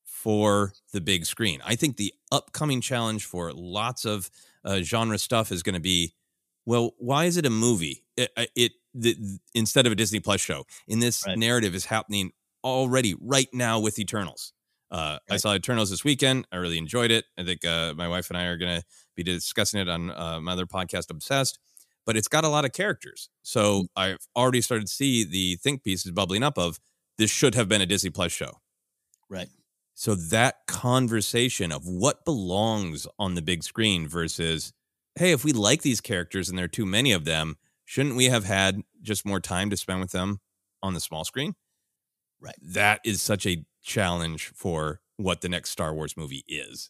S11: for the big screen. I think the upcoming challenge for lots of uh, genre stuff is going to be, well, why is it a movie? It, it the, instead of a Disney Plus show. In this right. narrative is happening already right now with Eternals. Uh, right. I saw Eternals this weekend. I really enjoyed it. I think uh, my wife and I are going to be discussing it on uh, my other podcast, Obsessed. But it's got a lot of characters. So mm-hmm. I've already started to see the think pieces bubbling up of this should have been a Disney Plus show.
S10: Right.
S11: So that conversation of what belongs on the big screen versus, hey, if we like these characters and there are too many of them, shouldn't we have had just more time to spend with them on the small screen?
S10: Right.
S11: That is such a challenge for what the next Star Wars movie is.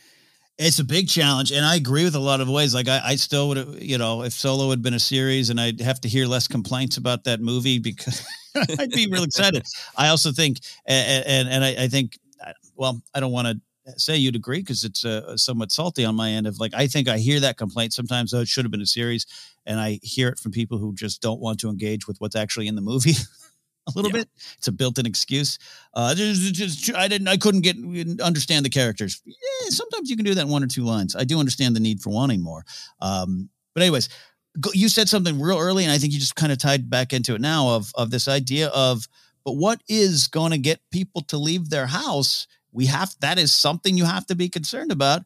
S10: It's a big challenge, and I agree with a lot of ways. Like, I, I still would have, you know, if Solo had been a series and I'd have to hear less complaints about that movie because I'd be real excited. I also think, and, and, and I, I think, well, I don't want to say you'd agree because it's uh, somewhat salty on my end of like, I think I hear that complaint sometimes, though it should have been a series. And I hear it from people who just don't want to engage with what's actually in the movie a little yeah. bit. It's a built-in excuse. Uh, just, just, I didn't, I couldn't get, understand the characters. Yeah, sometimes you can do that in one or two lines. I do understand the need for wanting more. Um, but anyways, you said something real early, and I think you just kind of tied back into it now of, of this idea of, but what is going to get people to leave their house? We have, that is something you have to be concerned about.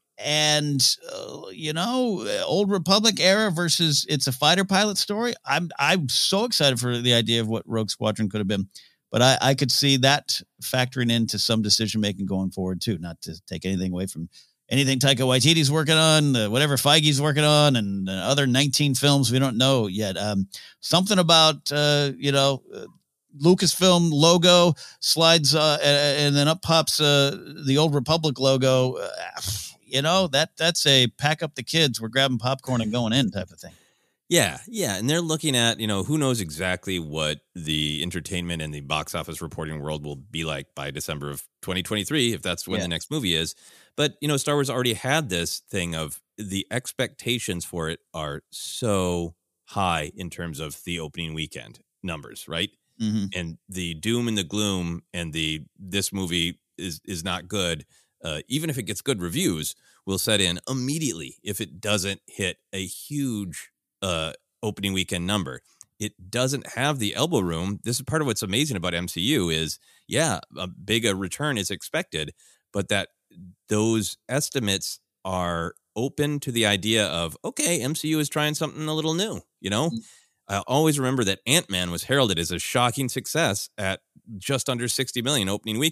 S10: And, uh, you know, Old Republic era versus it's a fighter pilot story. I'm, I'm so excited for the idea of what Rogue Squadron could have been, but I, I could see that factoring into some decision-making going forward too, not to take anything away from anything Taika Waititi's working on, uh, whatever Feige's working on, and uh, other nineteen films we don't know yet. Um, something about, uh, you know, uh, Lucasfilm logo slides uh, and then up pops uh, the Old Republic logo. Uh, you know, that that's a pack up the kids. We're grabbing popcorn and going in type of thing.
S11: Yeah, yeah. And they're looking at, you know, who knows exactly what the entertainment and the box office reporting world will be like by December of twenty twenty-three, if that's when yeah. the next movie is. But, you know, Star Wars already had this thing of the expectations for it are so high in terms of the opening weekend numbers, right?
S10: Mm-hmm.
S11: And the doom and the gloom and the this movie is is not good, uh, even if it gets good reviews, will set in immediately if it doesn't hit a huge uh, opening weekend number. It doesn't have the elbow room. This is part of what's amazing about M C U is, yeah, a big a return is expected, but that those estimates are open to the idea of, okay, M C U is trying something a little new, you know? Mm-hmm. I always remember that Ant-Man was heralded as a shocking success at just under sixty million opening weekend.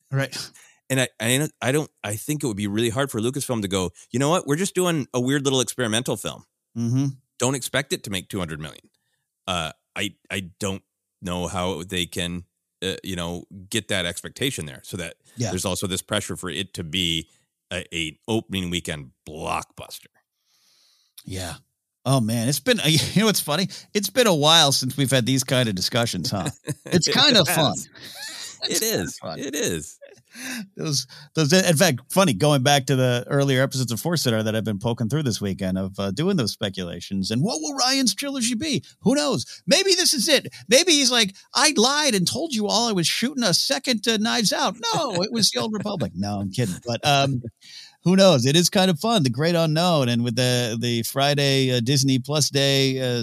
S10: Right.
S11: And I, I, I don't, I think it would be really hard for Lucasfilm to go, you know what? We're just doing a weird little experimental film.
S10: Mm-hmm.
S11: Don't expect it to make two hundred million. Uh, I, I don't know how they can, uh, you know, get that expectation there. So that
S10: yeah.
S11: there's also this pressure for it to be a, a opening weekend blockbuster.
S10: Yeah. Oh man, it's been, you know, what's funny? It's been a while since we've had these kind of discussions, huh? It's kind of fun.
S11: It is. It is.
S10: Those, those, in fact, funny, going back to the earlier episodes of Force Center that I've been poking through this weekend of uh, doing those speculations. And what will Ryan's trilogy be? Who knows? Maybe this is it. Maybe he's like, I lied and told you all I was shooting a second uh, Knives Out. No, it was the Old Republic. No, I'm kidding. But um, who knows? It is kind of fun. The great unknown. And with the, the Friday uh, Disney Plus Day, uh,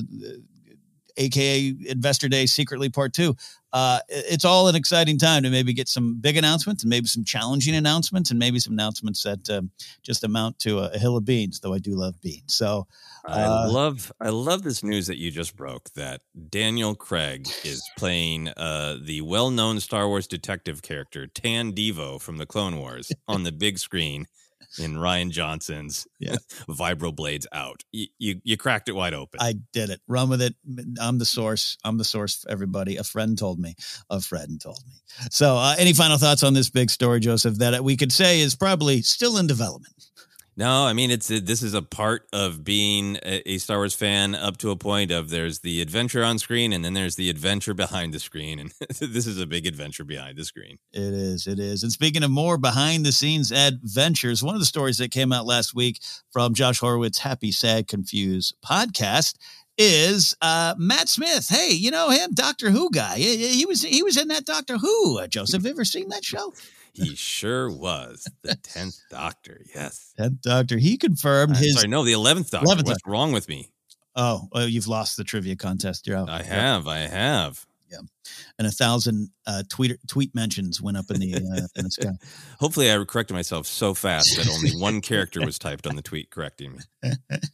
S10: A K A Investor Day Secretly Part Two. Uh, it's all an exciting time to maybe get some big announcements and maybe some challenging announcements and maybe some announcements that um, just amount to a, a hill of beans, though I do love beans. So uh,
S11: I love I love this news that you just broke, that Daniel Craig is playing uh, the well-known Star Wars detective character Tan Devo from the Clone Wars on the big screen in Rian Johnson's
S10: yeah.
S11: Vibroblades Out. You, you you cracked it wide open.
S10: I did it. Run with it. I'm the source. I'm the source for everybody. A friend told me. A friend told me. So uh, any final thoughts on this big story, Joseph, that we could say is probably still in development?
S11: No, I mean, it's a, this is a part of being a, a Star Wars fan up to a point of there's the adventure on screen and then there's the adventure behind the screen. And this is a big adventure behind the screen.
S10: It is. It is. And speaking of more behind the scenes adventures, one of the stories that came out last week from Josh Horowitz' Happy, Sad, Confused podcast is uh, Matt Smith. Hey, you know him, Doctor Who guy. He, he was he was in that Doctor Who. Uh, Joseph, have you ever seen that show?
S11: He sure was. The tenth Doctor, yes.
S10: tenth Doctor. He confirmed
S11: I'm
S10: his...
S11: Sorry, no, the eleventh Doctor.
S10: eleventh
S11: What's
S10: Doctor.
S11: wrong with me?
S10: Oh, well, you've lost the trivia contest. You're out.
S11: I have, I have.
S10: Yeah. And a thousand uh, tweet tweet mentions went up in the uh, in the sky.
S11: Hopefully I corrected myself so fast that only one character was typed on the tweet correcting me.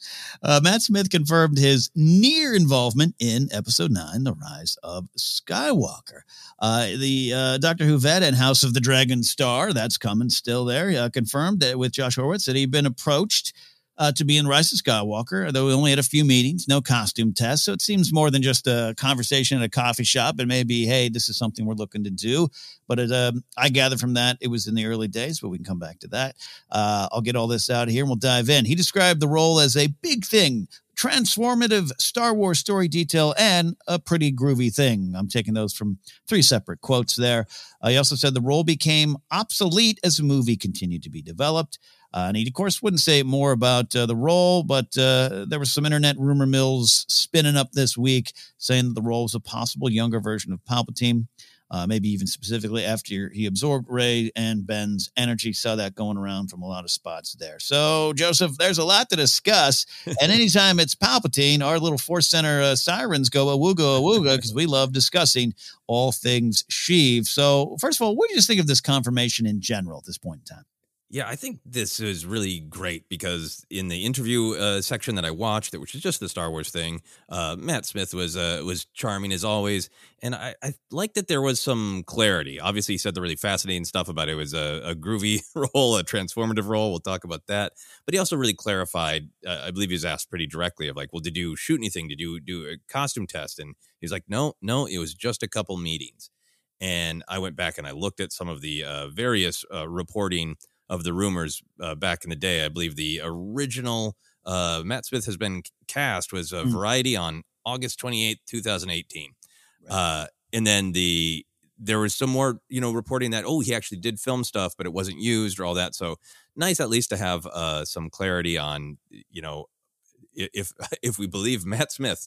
S10: uh, Matt Smith confirmed his near involvement in Episode nine, The Rise of Skywalker. Uh, the uh, Doctor Who vet and House of the Dragon star, that's coming still there, uh, confirmed that with Josh Horowitz that he'd been approached Uh, to be in Rise of Skywalker, though we only had a few meetings, no costume tests. So it seems more than just a conversation at a coffee shop and maybe, hey, this is something we're looking to do. But it, um, I gather from that it was in the early days, but we can come back to that. Uh, I'll get all this out of here and we'll dive in. He described the role as a big thing, transformative Star Wars story detail, and a pretty groovy thing. I'm taking those from three separate quotes there. Uh, he also said the role became obsolete as the movie continued to be developed. Uh, and he, of course, wouldn't say more about uh, the role, but uh, there were some internet rumor mills spinning up this week saying that the role was a possible younger version of Palpatine, uh, maybe even specifically after he absorbed Rey and Ben's energy. Saw that going around from a lot of spots there. So, Joseph, there's a lot to discuss. And anytime it's Palpatine, our little Force Center uh, sirens go awooga awooga because we love discussing all things Sheev. So, first of all, what do you just think of this confirmation in general at this point in time?
S11: Yeah, I think this is really great because in the interview uh, section that I watched, which is just the Star Wars thing, uh, Matt Smith was uh, was charming as always, and I, I like that there was some clarity. Obviously, he said the really fascinating stuff about it was a, a groovy role, a transformative role. We'll talk about that, but he also really clarified. Uh, I believe he was asked pretty directly of like, "Well, did you shoot anything? Did you do a costume test?" And he's like, "No, no, it was just a couple meetings." And I went back and I looked at some of the uh, various uh, reporting of the rumors uh, back in the day. I believe the original uh, Matt Smith has been cast was a mm. Variety on August twenty-eighth, twenty eighteen. Right. Uh, and then the there was some more, you know, reporting that, oh, he actually did film stuff, but it wasn't used or all that. So nice at least to have uh, some clarity on, you know, if if we believe Matt Smith,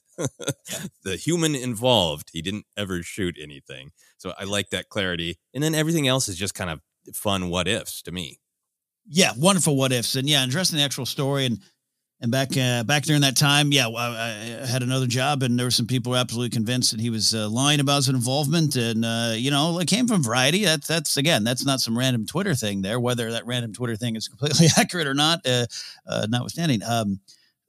S11: the human involved, he didn't ever shoot anything. So I like that clarity. And then everything else is just kind of fun what ifs to me.
S10: Yeah, wonderful what ifs, and yeah, addressing the actual story and and back uh, back during that time, yeah, I, I had another job, and there were some people who were absolutely convinced that he was uh, lying about his involvement, and uh, you know, it came from Variety. That's that's again, that's not some random Twitter thing there. Whether that random Twitter thing is completely accurate or not, uh, uh, notwithstanding, um,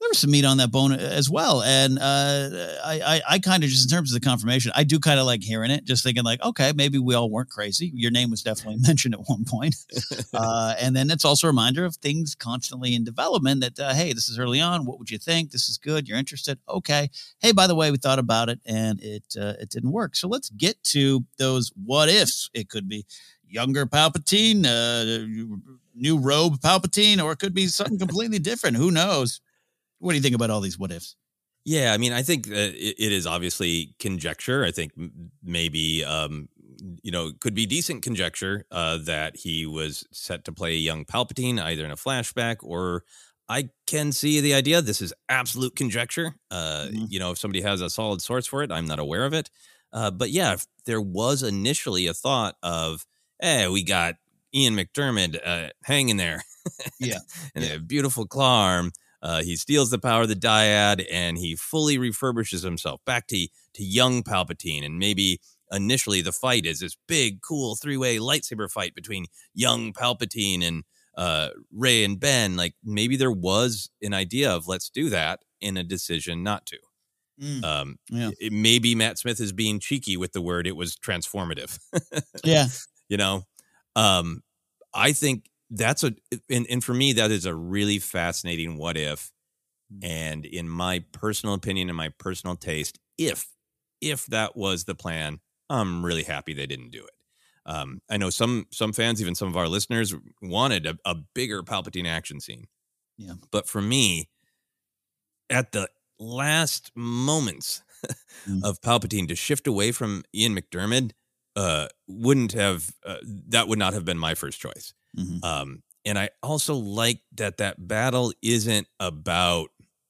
S10: there was some meat on that bone as well. And uh, I, I, I kind of just in terms of the confirmation, I do kind of like hearing it, just thinking like, okay, maybe we all weren't crazy. Your name was definitely mentioned at one point. uh, and then it's also a reminder of things constantly in development that, uh, hey, this is early on. What would you think? This is good. You're interested. Okay. Hey, by the way, we thought about it and it, uh, it didn't work. So let's get to those what ifs. It could be younger Palpatine, uh, new robe Palpatine, or it could be something completely different. Who knows? What do you think about all these what ifs?
S11: Yeah, I mean, I think that it, it is obviously conjecture. I think m- maybe, um, you know, it could be decent conjecture uh, that he was set to play a young Palpatine, either in a flashback or I can see the idea. This is absolute conjecture. Uh, mm-hmm. You know, if somebody has a solid source for it, I'm not aware of it. Uh, but yeah, if there was initially a thought of, hey, we got Ian McDiarmid uh, hanging there.
S10: Yeah.
S11: and
S10: yeah.
S11: a beautiful claw arm. Uh, he steals the power of the dyad and he fully refurbishes himself back to, to young Palpatine. And maybe initially the fight is this big, cool three-way lightsaber fight between young Palpatine and uh, Rey and Ben. Like maybe there was an idea of let's do that in a decision not to.
S10: Mm.
S11: Um,
S10: yeah.
S11: it, maybe Matt Smith is being cheeky with the word. It was transformative.
S10: yeah.
S11: You know, um, I think that's a, and, and for me, that is a really fascinating what if. And in my personal opinion and my personal taste, if, if that was the plan, I'm really happy they didn't do it. Um, I know some, some fans, even some of our listeners wanted a, a bigger Palpatine action scene.
S10: Yeah.
S11: But for me, at the last moments
S10: mm.
S11: of Palpatine to shift away from Ian McDiarmid, uh, wouldn't have, uh, that would not have been my first choice.
S10: Mm-hmm.
S11: Um, and I also like that that battle isn't about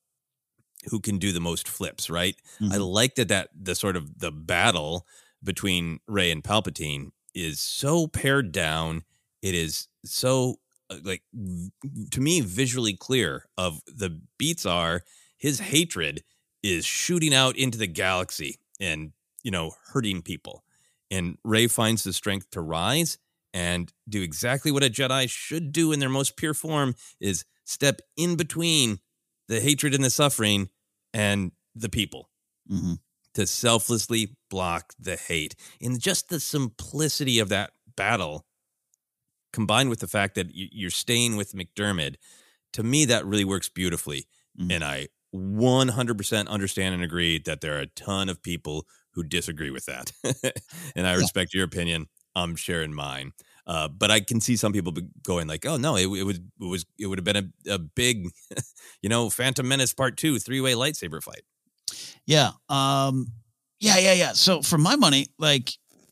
S11: who can do the most flips, right?
S10: Mm-hmm.
S11: I like that that the sort of the battle between Rey and Palpatine is so pared down. It is so uh, like v- to me visually clear of the beats are his hatred is shooting out into the galaxy and, you know, hurting people. And Rey finds the strength to rise and do exactly what a Jedi should do in their most pure form is step in between the hatred and the suffering and the people
S10: mm-hmm.
S11: to selflessly block the hate. And just the simplicity of that battle combined with the fact that you're staying with McDiarmid, to me, that really works beautifully. Mm-hmm. And I one hundred percent understand and agree that there are a ton of people who disagree with that. And I yeah. respect your opinion. I'm sharing mine. Uh, but I can see some people going like, oh, no, it, it, was, it, was, it would have been a, a big, you know, Phantom Menace Part two, three-way lightsaber fight.
S10: Yeah. Um, yeah, yeah, yeah. So for my money, like,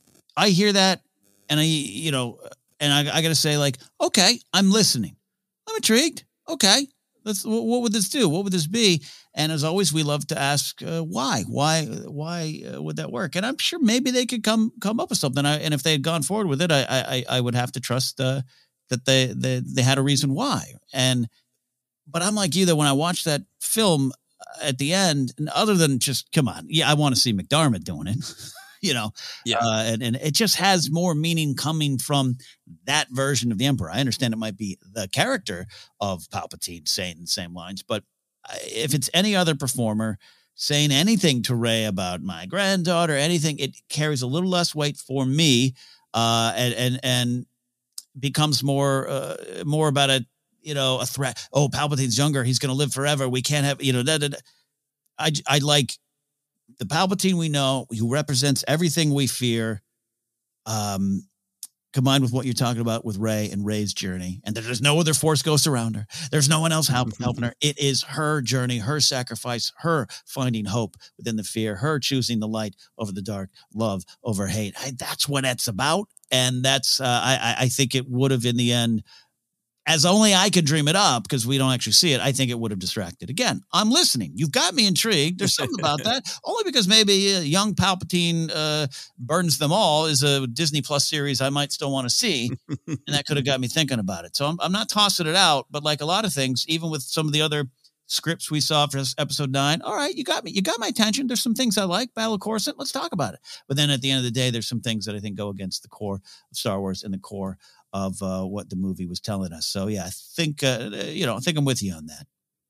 S10: I hear that and I, you know, and I, I got to say like, okay, I'm listening. I'm intrigued. Okay. Let's, what, what would this do? What would this be? And as always, we love to ask uh, why, why, why uh, would that work? And I'm sure maybe they could come come up with something. I, and if they had gone forward with it, I I, I would have to trust uh, that they, they they had a reason why. And but I'm like you that when I watched that film at the end, and other than just come on, yeah, I want to see McDiarmid doing it. You know,
S11: yeah.
S10: uh, and, and it just has more meaning coming from that version of the Emperor. I understand it might be the character of Palpatine saying the same lines, but if it's any other performer saying anything to Rey about my granddaughter, anything, it carries a little less weight for me, uh, and and and becomes more uh, more about a you know a threat. Oh, Palpatine's younger; he's going to live forever. We can't have you know. Da, da, da. I I like. The Palpatine we know, who represents everything we fear, um, combined with what you're talking about with Rey and Rey's journey, and there's no other Force ghost around her. There's no one else help, helping her. It is her journey, her sacrifice, her finding hope within the fear, her choosing the light over the dark, love over hate. I, that's what it's about, and that's uh, I, I think it would have in the end. As only I could dream it up because we don't actually see it. I think it would have distracted. Again, I'm listening. You've got me intrigued. There's something about that. Only because maybe uh, young Palpatine uh, burns them all is a Disney Plus series I might still want to see. And that could have got me thinking about it. So I'm, I'm not tossing it out. But like a lot of things, even with some of the other scripts we saw for episode nine, all right, you got me. You got my attention. There's some things I like. Battle of Coruscant. Let's talk about it. But then at the end of the day, there's some things that I think go against the core of Star Wars and the core of uh, what the movie was telling us. So, yeah, I think, uh, you know, I think I'm with you on that.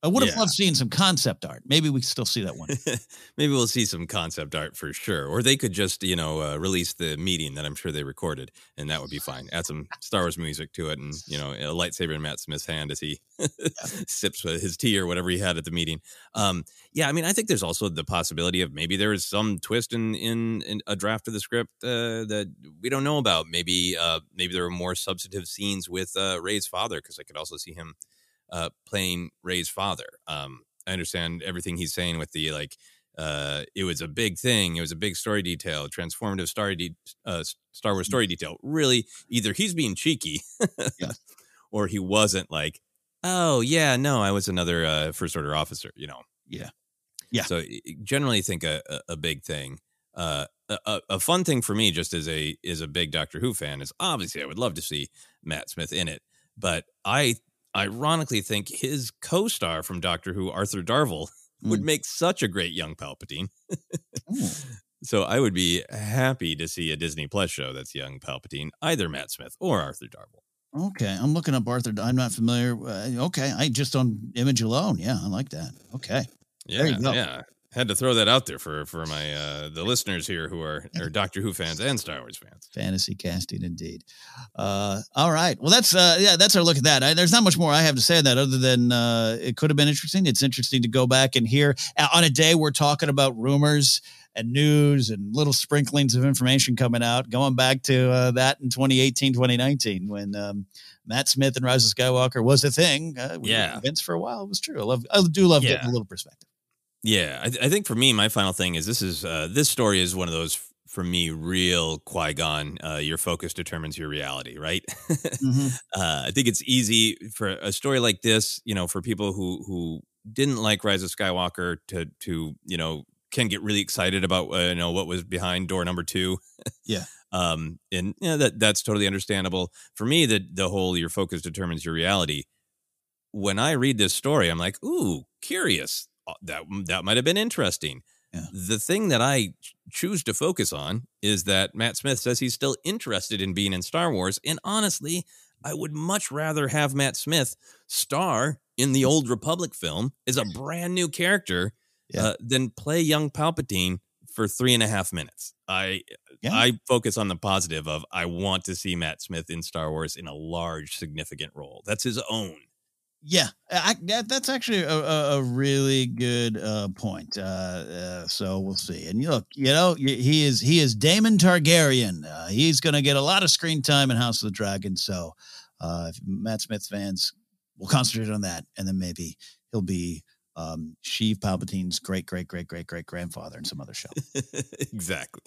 S10: I would have
S11: Yeah.
S10: loved seeing some concept art. Maybe we can still see that one.
S11: Maybe we'll see some concept art for sure. Or they could just, you know, uh, release the meeting that I'm sure they recorded, and that would be fine. Add some Star Wars music to it and, you know, a lightsaber in Matt Smith's hand as he sips his tea or whatever he had at the meeting. Um, yeah, I mean, I think there's also the possibility of maybe there is some twist in, in, in a draft of the script uh, that we don't know about. Maybe uh, maybe there are more substantive scenes with uh, Rey's father, because I could also see him Uh, playing Rey's father. Um, I understand everything he's saying with the, like, uh, it was a big thing. It was a big story detail, transformative story de- uh, Star Wars story detail. Really, either he's being cheeky
S10: Yeah.
S11: or he wasn't like, oh, yeah, no, I was another uh, first order officer, you know?
S10: Yeah. Yeah.
S11: So I generally think a, a, a big thing. Uh, a, a fun thing for me, just as a, is a big Doctor Who fan, is obviously I would love to see Matt Smith in it. But I ironically think his co-star from Doctor Who, Arthur Darvill, would
S10: Mm.
S11: make such a great young Palpatine.
S10: Ooh.
S11: So I would be happy to see a Disney Plus show that's young Palpatine, either Matt Smith or Arthur Darvill.
S10: Okay, I'm looking up Arthur. I'm not familiar. Uh, okay, I just on image alone. Yeah, I like that. Okay,
S11: Yeah,
S10: there you go.
S11: yeah. Had to throw that out there for for my uh, the listeners here who are, are Doctor Who fans and Star Wars fans.
S10: Fantasy casting, indeed. Uh, all right. Well, that's uh, yeah, that's our look at that. I, there's not much more I have to say on that, other than uh, it could have been interesting. It's interesting to go back and hear uh, on a day we're talking about rumors and news and little sprinklings of information coming out, going back to uh, that in twenty eighteen, twenty nineteen, when um, Matt Smith and Rise of Skywalker was a thing. Uh, we
S11: Yeah.
S10: were convinced for a while it was true. I love, I do love
S11: Yeah.
S10: getting a little perspective.
S11: Yeah, I, th- I think for me, my final thing is this is uh, this story is one of those f- for me real Qui-Gon. Uh, your focus determines your reality, right?
S10: Mm-hmm.
S11: uh, I think it's easy for a story like this, you know, for people who who didn't like Rise of Skywalker to to you know can get really excited about uh, you know what was behind door number two.
S10: Yeah.
S11: Um, and you know, that that's totally understandable. For me, the the whole your focus determines your reality. When I read this story, I'm like, ooh, curious. That that might have been interesting.
S10: Yeah.
S11: The thing that I ch- choose to focus on is that Matt Smith says he's still interested in being in Star Wars. And honestly, I would much rather have Matt Smith star in the Old Republic film as a brand new character
S10: Yeah.
S11: uh, than play young Palpatine for three and a half minutes. I
S10: Yeah.
S11: I focus on the positive of I want to see Matt Smith in Star Wars in a large, significant role. That's his own.
S10: Yeah, I, that, that's actually a, a, a really good uh, point. Uh, uh, so we'll see. And you look, you know, he is he is Daemon Targaryen. Uh, he's going to get a lot of screen time in House of the Dragon. So uh, if Matt Smith fans will concentrate on that, and then maybe he'll be um, Sheev Palpatine's great great great great great grandfather in some other show.
S11: Exactly.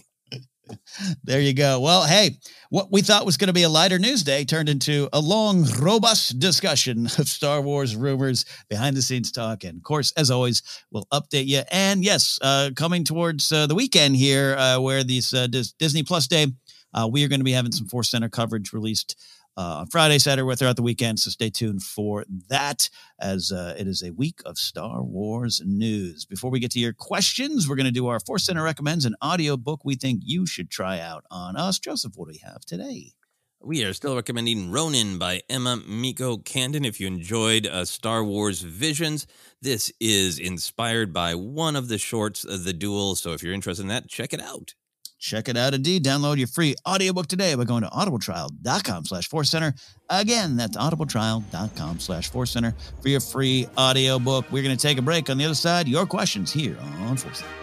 S10: There you go. Well, hey, what we thought was going to be a lighter news day turned into a long, robust discussion of Star Wars rumors, behind the scenes talk. And of course, as always, we'll update you. And yes, uh, coming towards uh, the weekend here, uh, where these uh, Dis- Disney Plus Day, uh, we are going to be having some Force Center coverage released uh, on Friday, Saturday, throughout the weekend. So stay tuned for that, as uh, it is a week of Star Wars news. Before we get to your questions, we're going to do our Force Center Recommends, an audio book we think you should try out on us. Joseph, what do we have today?
S11: We are still recommending Ronin by Emma Miko Candon. If you enjoyed uh, Star Wars Visions, this is inspired by one of the shorts of The Duel. So if you're interested in that, check it out.
S10: Check it out, indeed. Download your free audiobook today by going to audibletrial.com slash force center. Again, that's audibletrial.com slash force center for your free audiobook. We're going to take a break. On the other side, your questions here on Force Center.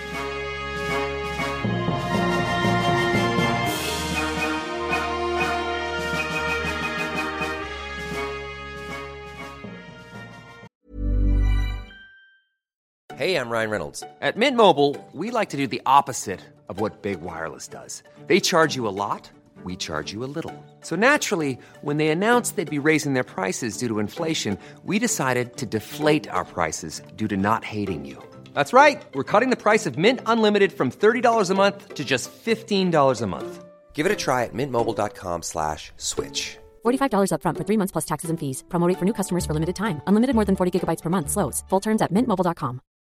S1: Hey, I'm Ryan Reynolds. At Mint Mobile, we like to do the opposite of what Big Wireless does. They charge you a lot, we charge you a little. So naturally, when they announced they'd be raising their prices due to inflation, we decided to deflate our prices due to not hating you. That's right. We're cutting the price of Mint Unlimited from thirty dollars a month to just fifteen dollars a month. Give it a try at mintmobile.com slash switch.
S2: forty-five dollars up front for three months plus taxes and fees. Promo rate for new customers for limited time. Unlimited more than forty gigabytes per month slows. Full terms at mint mobile dot com.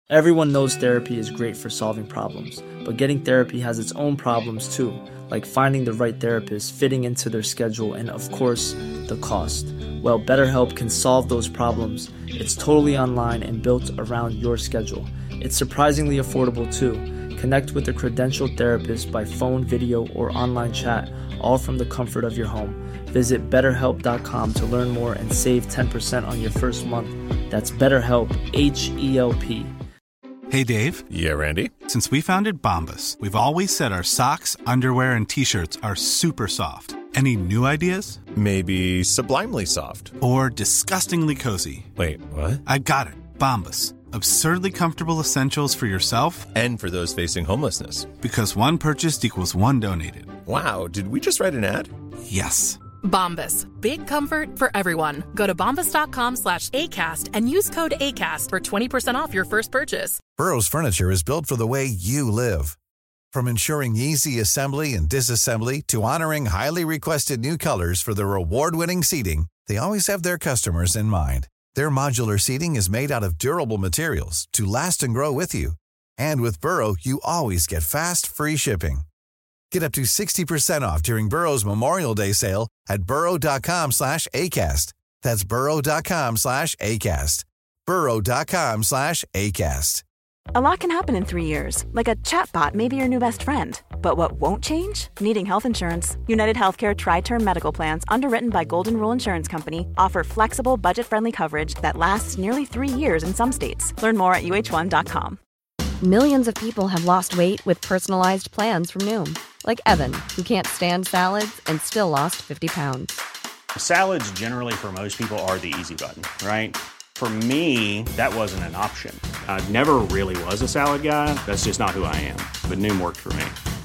S12: Everyone knows therapy is great for solving problems, but getting therapy has its own problems too, like finding the right therapist, fitting into their schedule, and of course, the cost. Well, BetterHelp can solve those problems. It's totally online and built around your schedule. It's surprisingly affordable too. Connect with a credentialed therapist by phone, video, or online chat, all from the comfort of your home. Visit better help dot com to learn more and save ten percent on your first month. That's BetterHelp, H E L P.
S13: Hey, Dave.
S14: Yeah, Randy.
S13: Since we founded Bombas, we've always said our socks, underwear, and T-shirts are super soft. Any new ideas?
S14: Maybe sublimely soft.
S13: Or disgustingly cozy.
S14: Wait, what?
S13: I got it. Bombas. Absurdly comfortable essentials for yourself
S14: and for those facing homelessness.
S13: Because one purchased equals one donated.
S14: Wow, did we just write an ad?
S13: Yes.
S15: Bombas. Big comfort for everyone. Go to bombas.com slash ACAST and use code ACAST for twenty percent off your first purchase.
S16: Burrow's furniture is built for the way you live. From ensuring easy assembly and disassembly to honoring highly requested new colors for their award-winning seating, they always have their customers in mind. Their modular seating is made out of durable materials to last and grow with you. And with Burrow, you always get fast, free shipping. Get up to sixty percent off during Burrow's Memorial Day sale at burrow.com slash ACAST. That's burrow.com slash ACAST. burrow.com slash ACAST.
S4: A lot can happen in three years, like a chatbot may be your new best friend. But what won't change? Needing health insurance. United Healthcare Tri-Term Medical Plans, underwritten by Golden Rule Insurance Company, offer flexible, budget-friendly coverage that lasts nearly three years in some states. Learn more at U H one dot com.
S17: Millions of people have lost weight with personalized plans from Noom. Like Evan, who can't stand salads and still lost fifty pounds.
S18: Salads generally for most people are the easy button, right? For me, that wasn't an option. I never really was a salad guy. That's just not who I am. But Noom worked for me.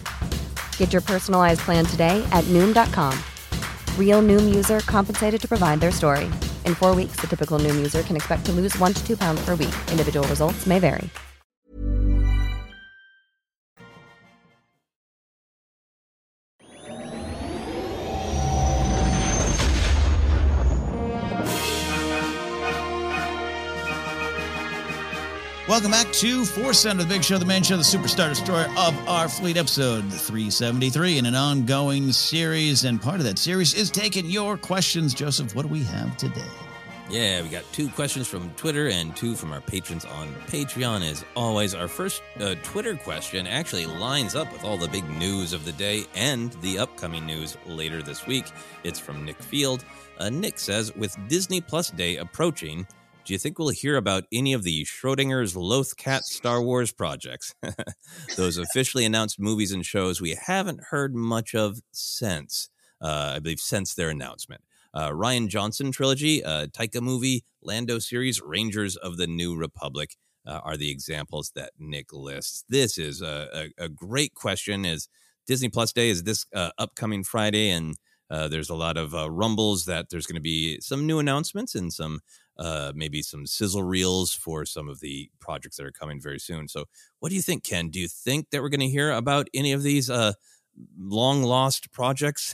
S17: Get your personalized plan today at Noom dot com. Real Noom user compensated to provide their story. In four weeks, the typical Noom user can expect to lose one to two pounds per week. Individual results may vary.
S10: Welcome back to Force Center, the big show, the main show, the superstar destroyer of our fleet, episode three seventy-three in an ongoing series. And part of that series is taking your questions. Joseph, what do we have today?
S11: Yeah, we got two questions from Twitter and two from our patrons on Patreon. As always, our first uh, Twitter question actually lines up with all the big news of the day and the upcoming news later this week. It's from Nick Field. Uh, Nick says, with Disney Plus Day approaching, do you think we'll hear about any of the Schrodinger's Loth Cat Star Wars projects? Those officially announced movies and shows we haven't heard much of since, uh, I believe, since their announcement. Uh, Rian Johnson trilogy, uh, Taika movie, Lando series, Rangers of the New Republic uh, are the examples that Nick lists. This is a, a, a great question. Is Disney Plus Day is this uh, upcoming Friday, and uh, there's a lot of uh, rumbles that there's going to be some new announcements and some uh, maybe some sizzle reels for some of the projects that are coming very soon. So what do you think, Ken? Do you think that we're going to hear about any of these uh, long lost projects?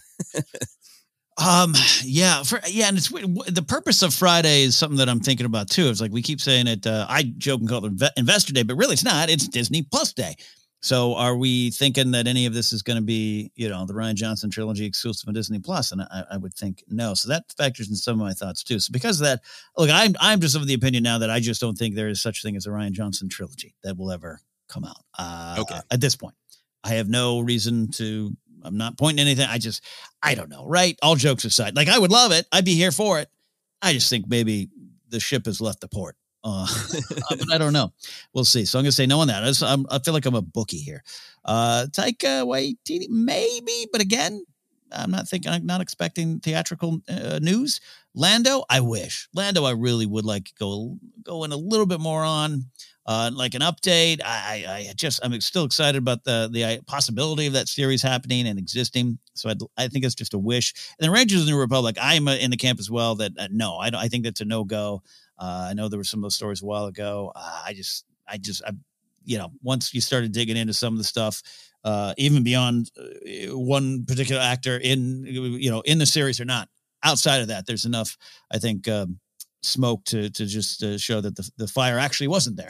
S10: Um, yeah, for, yeah. And it's the purpose of Friday is something that I'm thinking about too. It's like, we keep saying it, uh, I joke and call it Inve- Investor Day, but really it's not, it's Disney Plus Day. So are we thinking that any of this is going to be, you know, the Rian Johnson trilogy exclusive on Disney Plus? And I, I would think no. So that factors in some of my thoughts too. So because of that, look, I'm, I'm just of the opinion now that I just don't think there is such thing as a Rian Johnson trilogy that will ever come out. Uh,
S11: okay.
S10: At this point, I have no reason to, I'm not pointing anything. I just, I don't know, right? All jokes aside, like I would love it. I'd be here for it. I just think maybe the ship has left the port. Uh, but I don't know. We'll see. So I'm going to say no on that. I, just, I'm, I feel like I'm a bookie here. Uh, Taika Waititi, maybe, but again, I'm not thinking, I'm not expecting theatrical uh, news. Lando, I wish. Lando, I really would like go go in a little bit more on, uh, like an update. I, I, I just, I'm still excited about the the possibility of that series happening and existing. So I'd, I think it's just a wish. And then Rangers of the New Republic, I'm in the camp as well that uh, no, I don't. I think that's a no go. Uh, I know there were some of those stories a while ago. Uh, I just, I just, I, you know, once you started digging into some of the stuff, uh, even beyond uh, one particular actor in, you know, in the series or not, outside of that, there's enough, I think, um, smoke to to just uh, show that the, the fire actually wasn't there.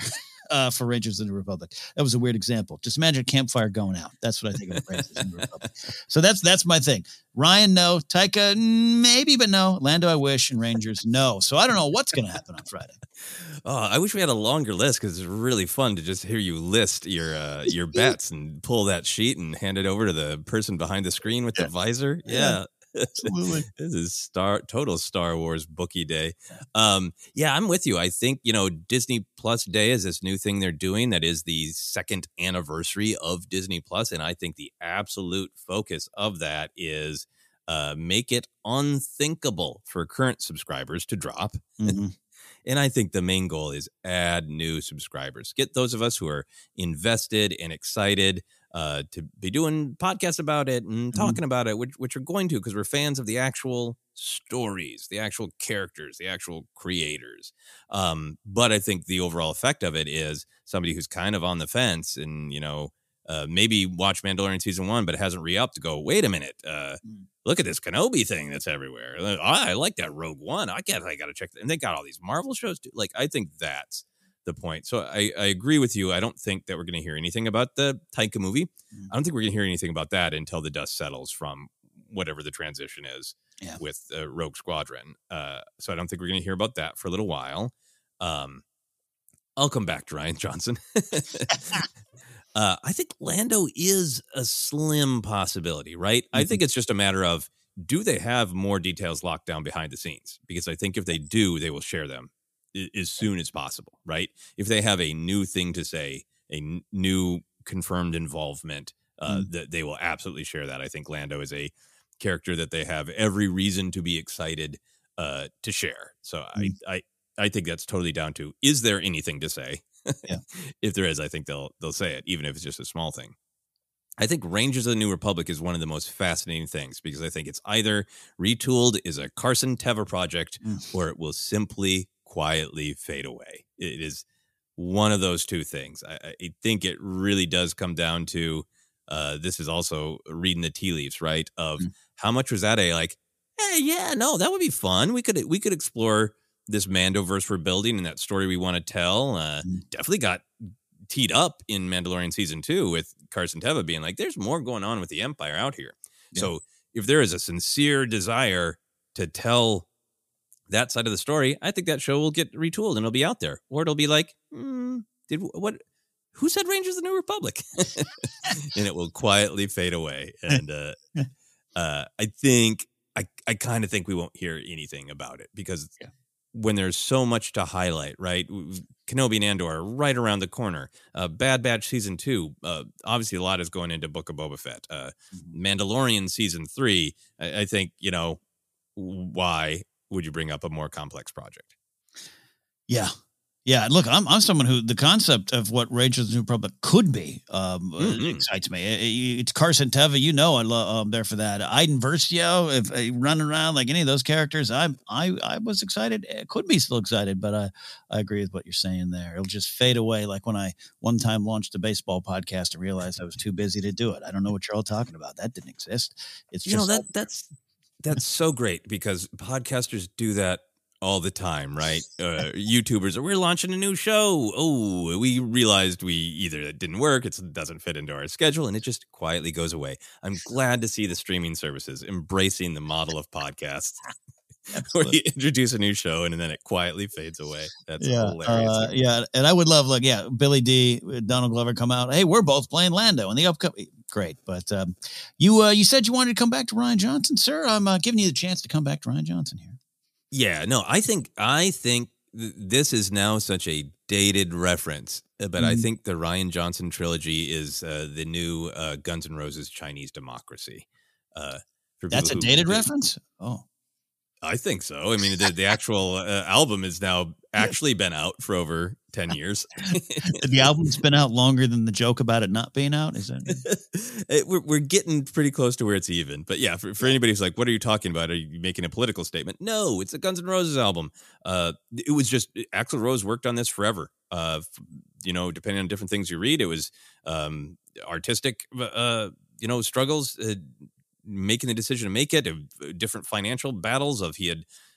S10: uh, for Rangers of the New Republic. That was a weird example. Just imagine a campfire going out. That's what I think of Rangers of the New Republic. So that's that's my thing. Ryan, no. Taika, maybe, but no. Lando, I wish. And Rangers, no. So I don't know what's going to happen on Friday.
S11: Oh, I wish we had a longer list because it's really fun to just hear you list your uh, your bets and pull that sheet and hand it over to the person behind the screen with yeah. the visor. Yeah. yeah.
S10: Absolutely.
S11: This is star total Star Wars bookie day. Um, yeah, I'm with you. I think, you know, Disney Plus Day is this new thing they're doing that is the second anniversary of Disney Plus. And I think the absolute focus of that is uh, make it unthinkable for current subscribers to drop.
S10: Mm-hmm.
S11: And I think the main goal is add new subscribers. Get those of us who are invested and excited uh, to be doing podcasts about it and talking mm-hmm. about it, which, which are going to because we're fans of the actual stories, the actual characters, the actual creators. Um, but I think the overall effect of it is somebody who's kind of on the fence and, you know, uh, maybe watch Mandalorian season one, but hasn't re-upped to go, wait a minute, uh, mm. look at this Kenobi thing that's everywhere. Oh, I like that Rogue One. I guess I got to check that. And they got all these Marvel shows too. Like, I think that's the point. So I, I agree with you. I don't think that we're going to hear anything about the Taika movie. Mm. I don't think we're going to hear anything about that until the dust settles from whatever the transition is
S10: yeah.
S11: with uh, Rogue Squadron. Uh, so I don't think we're going to hear about that for a little while. Um, I'll come back to Rian Johnson. Uh, I think Lando is a slim possibility, right? Mm-hmm. I think it's just a matter of, do they have more details locked down behind the scenes? Because I think if they do, they will share them I- as soon as possible, right? If they have a new thing to say, a n- new confirmed involvement, uh, mm-hmm. that they will absolutely share that. I think Lando is a character that they have every reason to be excited uh, to share. So mm-hmm. I, I, I think that's totally down to, is there anything to say?
S10: Yeah.
S11: If there is, I think they'll they'll say it, even if it's just a small thing. I think Rangers of the New Republic is one of the most fascinating things because I think it's either retooled as a Carson Teva project mm. or it will simply quietly fade away. It is one of those two things. I, I think it really does come down to uh, this is also reading the tea leaves, right? Of mm. how much was that a like, hey, yeah, no, that would be fun. We could we could explore this Mandoverse we're building and that story we want to tell. Uh, mm. Definitely got teed up in Mandalorian season two with Carson Teva being like, there's more going on with the Empire out here. Yeah. So if there is a sincere desire to tell that side of the story, I think that show will get retooled and it'll be out there. Or it'll be like, mm, did what? Who said Rangers of the New Republic? And it will quietly fade away. And uh, uh, I think, I, I kind of think we won't hear anything about it because yeah. when there's so much to highlight, right? Kenobi and Andor are right around the corner. Uh, Bad Batch season two, uh, obviously a lot is going into Book of Boba Fett. Uh, mm-hmm. Mandalorian season three, I, I think, you know, why would you bring up a more complex project?
S10: Yeah. Yeah, look, I'm I'm someone who the concept of what Rangers of the New Republic could be um, mm-hmm. excites me. It, it's Carson Teva, you know, I love um, there for that. Iden Versio, if uh, running around like any of those characters, I I I was excited. It could be still excited, but I I agree with what you're saying there. It'll just fade away, like when I one time launched a baseball podcast and realized I was too busy to do it. I don't know what you're all talking about. That didn't exist. It's
S11: you
S10: just
S11: know that that's that's so great because podcasters do that all the time, right? Uh, YouTubers are, we're launching a new show. Oh, we realized we either it didn't work, it doesn't fit into our schedule, and it just quietly goes away. I'm glad to see the streaming services embracing the model of podcasts where you introduce a new show and then it quietly fades away. That's
S10: yeah,
S11: hilarious.
S10: Uh, yeah, and I would love, like, yeah, Billy D, Donald Glover come out. Hey, we're both playing Lando in the upcoming. Great, but um, you uh, you said you wanted to come back to Rian Johnson, sir. I'm uh, giving you the chance to come back to Rian Johnson here.
S11: Yeah, no, I think I think th- this is now such a dated reference, but mm-hmm. I think the Rian Johnson trilogy is uh, the new uh, Guns N' Roses Chinese Democracy. Uh, for
S10: That's a
S11: who,
S10: dated
S11: who,
S10: reference? Oh.
S11: I think so. I mean, the, the actual uh, album has now actually been out for over ten years.
S10: The album's been out longer than the joke about it not being out? Is that?
S11: it, we're, we're getting pretty close to where it's even. But yeah, for, for anybody who's like, what are you talking about? Are you making a political statement? No, it's a Guns N' Roses album. Uh, it was just, Axl Rose worked on this forever. Uh, you know, depending on different things you read, it was um, artistic, uh, you know, struggles, uh, making the decision to make it, uh, different financial battles of he had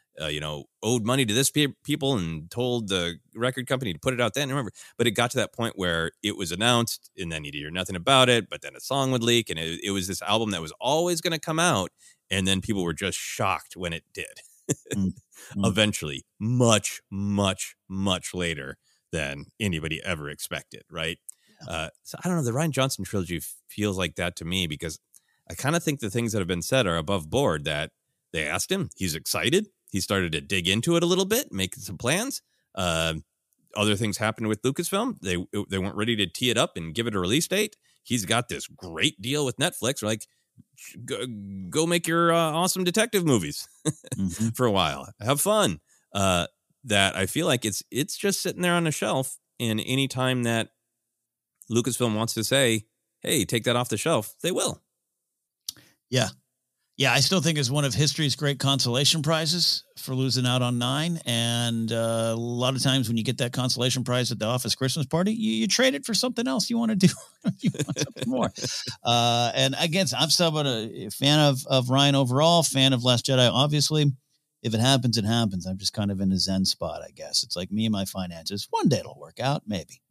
S11: uh, you know, owed money to this pe- people and told the record company to put it out then. Remember, but it got to that point where it was announced and then you'd hear nothing about it, but then a song would leak and it, it was this album that was always going to come out. And then people were just shocked when it did. Mm-hmm. Eventually, much, much, much later than anybody ever expected, right? Yeah. Uh, so I don't know. The Rian Johnson trilogy feels like that to me because I kind of think the things that have been said are above board, that they asked him, he's excited. He started to dig into it a little bit, making some plans. Uh, other things happened with Lucasfilm. They they weren't ready to tee it up and give it a release date. He's got this great deal with Netflix. Like, go, go make your uh, awesome detective movies mm-hmm. for a while. Have fun. Uh, that I feel like it's it's just sitting there on the shelf. And any time that Lucasfilm wants to say, hey, take that off the shelf, they will.
S10: Yeah. Yeah, I still think it's one of history's great consolation prizes for losing out on nine. And uh, a lot of times when you get that consolation prize at the office Christmas party, you, you trade it for something else you want to do. You want something more. Uh, and again, I'm still a fan of, of Rian overall, fan of Last Jedi, obviously. If it happens, it happens. I'm just kind of in a zen spot, I guess. It's like me and my finances. One day it'll work out, maybe.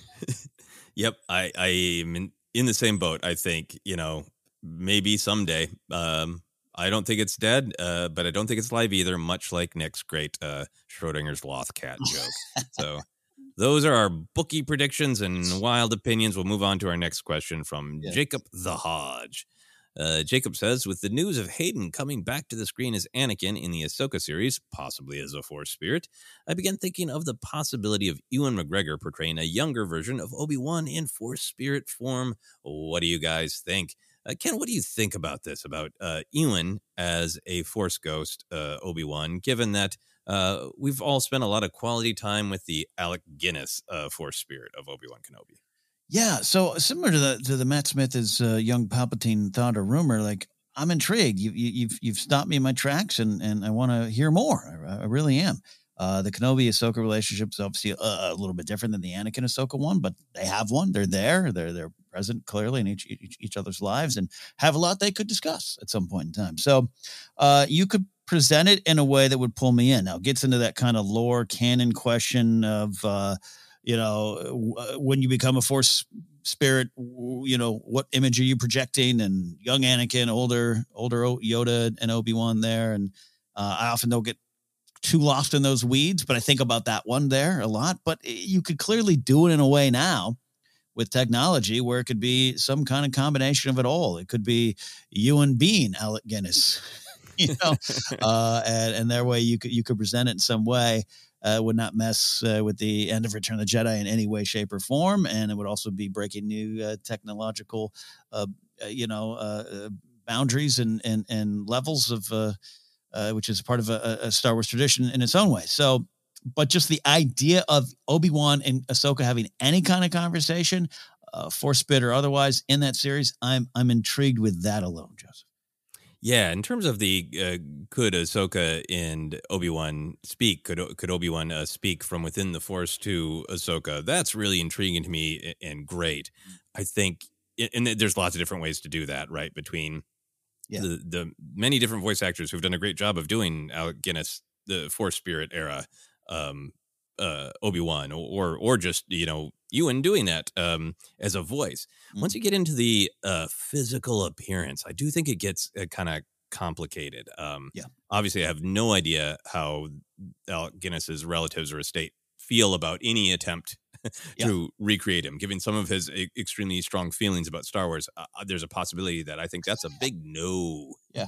S11: Yep, I, I am in, in the same boat, I think, you know. Maybe someday. Um, I don't think it's dead, uh, but I don't think it's live either, much like Nick's great uh, Schrodinger's Loth cat joke. So those are our bookie predictions and wild opinions. We'll move on to our next question from yeah. Jacob the Hodge. Uh, Jacob says, with the news of Hayden coming back to the screen as Anakin in the Ahsoka series, possibly as a Force spirit, I began thinking of the possibility of Ewan McGregor portraying a younger version of Obi-Wan in Force spirit form. What do you guys think? Uh, Ken, what do you think about this, about uh, Ewan as a Force ghost, uh, Obi-Wan, given that uh, we've all spent a lot of quality time with the Alec Guinness uh, Force spirit of Obi-Wan Kenobi?
S10: Yeah, so similar to the to the Matt Smith as uh, young Palpatine thought or rumor, like I'm intrigued. You, you, you've you've stopped me in my tracks, and and I want to hear more. I, I really am. Uh, the Kenobi Ahsoka relationship is obviously a, a little bit different than the Anakin Ahsoka one, but they have one. They're there. They're they're present clearly in each, each each other's lives and have a lot they could discuss at some point in time. So uh, you could present it in a way that would pull me in. Now it gets into that kind of lore canon question of. Uh, You know, when you become a Force spirit, you know, what image are you projecting? And young Anakin, older, older Yoda and Obi-Wan there. And uh, I often don't get too lost in those weeds, but I think about that one there a lot. But you could clearly do it in a way now with technology where it could be some kind of combination of it all. It could be Ewan being Alec Guinness, you know, uh, and, and their way you could, you could present it in some way. Uh, would not mess uh, with the end of Return of the Jedi in any way, shape, or form, and it would also be breaking new uh, technological, uh, uh, you know, uh, boundaries and and and levels of, uh, uh, which is part of a, a Star Wars tradition in its own way. So, but just the idea of Obi-Wan and Ahsoka having any kind of conversation, uh, Force spit or otherwise, in that series, I'm I'm intrigued with that alone, Joseph.
S11: Yeah, in terms of the uh, could Ahsoka and Obi-Wan speak, could could Obi-Wan uh, speak from within the Force to Ahsoka? That's really intriguing to me and great. I think, and there's lots of different ways to do that, right? Between yeah. the the many different voice actors who've done a great job of doing Alec Guinness, the Force Spirit era, um, uh, Obi-Wan, or or just you know Ewan doing that um, as a voice. Mm-hmm. Once you get into the uh, physical appearance, I do think it gets uh, kind of complicated. Um,
S10: yeah.
S11: Obviously, I have no idea how Alec Guinness's relatives or estate feel about any attempt to yeah. recreate him. Given some of his e- extremely strong feelings about Star Wars, uh, there's a possibility that I think that's a big no.
S10: Yeah.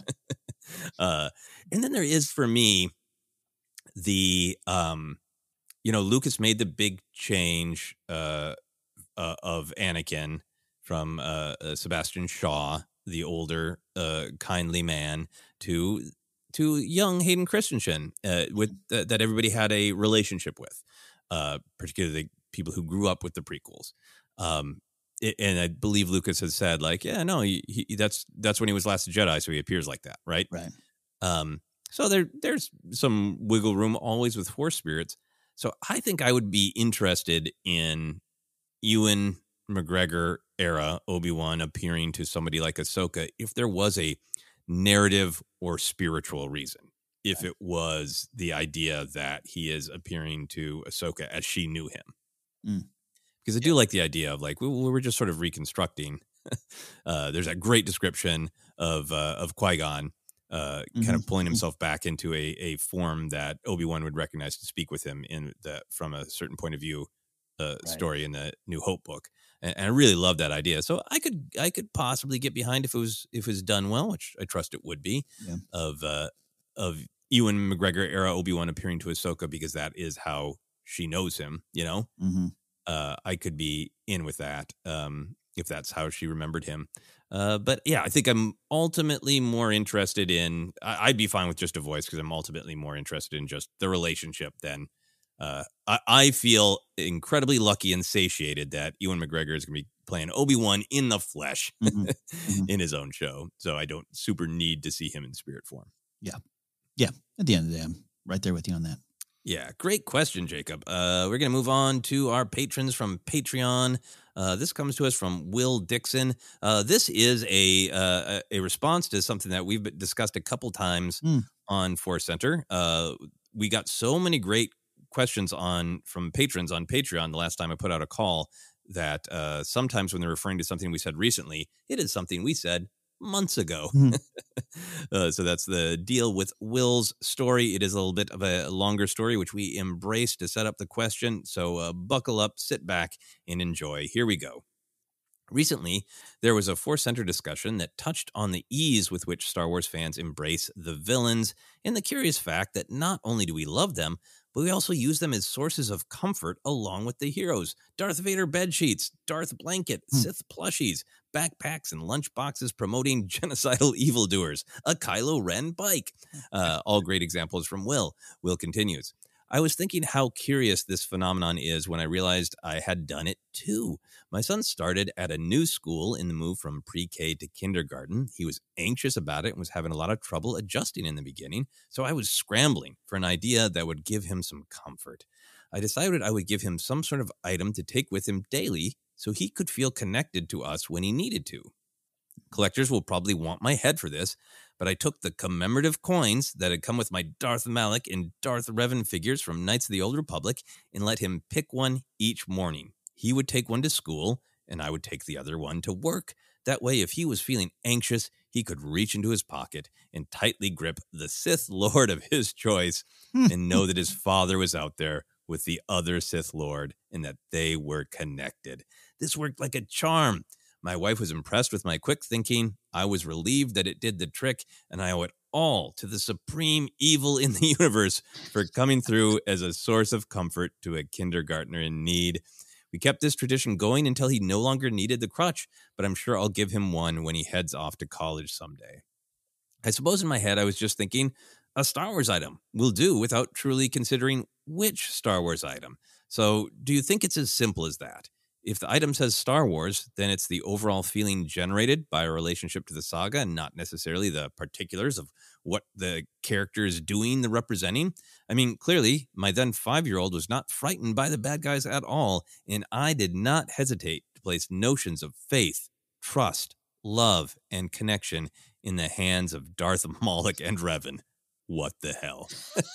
S11: uh, and then there is, for me, the... Um, You know, Lucas made the big change uh, uh, of Anakin from uh, uh, Sebastian Shaw, the older, uh, kindly man, to to young Hayden Christensen, uh, with uh, that everybody had a relationship with, uh, particularly people who grew up with the prequels. Um, it, and I believe Lucas has said, like, yeah, no, he, he, that's that's when he was Last Jedi, so he appears like that, right?
S10: Right.
S11: Um, so there there's some wiggle room always with Force spirits. So I think I would be interested in Ewan McGregor era Obi-Wan appearing to somebody like Ahsoka if there was a narrative or spiritual reason. if it was the idea that he is appearing to Ahsoka as she knew him.
S10: Mm.
S11: Because I do like the idea of like, we, we were just sort of reconstructing. uh, there's that great description of uh, of Qui-Gon uh, mm-hmm. kind of pulling himself back into a, a form that Obi-Wan would recognize to speak with him in the from a certain point of view uh, right. story in the New Hope book. And, and I really love that idea. So I could I could possibly get behind if it was if it was done well, which I trust it would be,
S10: yeah.
S11: of uh, of Ewan McGregor era Obi-Wan appearing to Ahsoka, because that is how she knows him, you know?
S10: Mm-hmm.
S11: Uh, I could be in with that um, if that's how she remembered him. Uh, but yeah, I think I'm ultimately more interested in, I, I'd be fine with just a voice, because I'm ultimately more interested in just the relationship than, uh, I, I feel incredibly lucky and satiated that Ewan McGregor is going to be playing Obi-Wan in the flesh
S10: mm-hmm. Mm-hmm.
S11: in his own show. So I don't super need to see him in spirit form.
S10: Yeah. Yeah. At the end of the day, I'm right there with you on that.
S11: Yeah, great question, Jacob. Uh, we're going to move on to our patrons from Patreon. Uh, this comes to us from Will Dixon. Uh, this is a uh, a response to something that we've discussed a couple times
S10: mm.
S11: on Force Center. Uh, we got so many great questions on from patrons on Patreon the last time I put out a call that uh, sometimes when they're referring to something we said recently, it is something we said months ago.
S10: Mm.
S11: uh, so that's the deal with Will's story. It is a little bit of a longer story, which we embrace to set up the question. So uh, buckle up, sit back, and enjoy. Here we go. Recently, there was a Force Center discussion that touched on the ease with which Star Wars fans embrace the villains, and the curious fact that not only do we love them, but we also use them as sources of comfort along with the heroes. Darth Vader bedsheets, Darth blanket,
S10: hmm.
S11: Sith plushies, backpacks and lunchboxes promoting genocidal evildoers, a Kylo Ren bike. Uh, all great examples from Will. Will continues. I was thinking how curious this phenomenon is when I realized I had done it too. My son started at a new school in the move from pre-K to kindergarten. He was anxious about it and was having a lot of trouble adjusting in the beginning, so I was scrambling for an idea that would give him some comfort. I decided I would give him some sort of item to take with him daily so he could feel connected to us when he needed to. Collectors will probably want my head for this, but I took the commemorative coins that had come with my Darth Malak and Darth Revan figures from Knights of the Old Republic and let him pick one each morning. He would take one to school, and I would take the other one to work. That way, if he was feeling anxious, he could reach into his pocket and tightly grip the Sith Lord of his choice and know that his father was out there with the other Sith Lord and that they were connected. This worked like a charm. My wife was impressed with my quick thinking. I was relieved that it did the trick, and I owe it all to the supreme evil in the universe for coming through as a source of comfort to a kindergartner in need. We kept this tradition going until he no longer needed the crutch, but I'm sure I'll give him one when he heads off to college someday. I suppose in my head I was just thinking, a Star Wars item will do without truly considering which Star Wars item. So do you think it's as simple as that? If the item says Star Wars, then it's the overall feeling generated by a relationship to the saga and not necessarily the particulars of what the character is doing, the representing. I mean, clearly, my then five-year-old was not frightened by the bad guys at all, and I did not hesitate to place notions of faith, trust, love, and connection in the hands of Darth Malak and Revan. What the hell?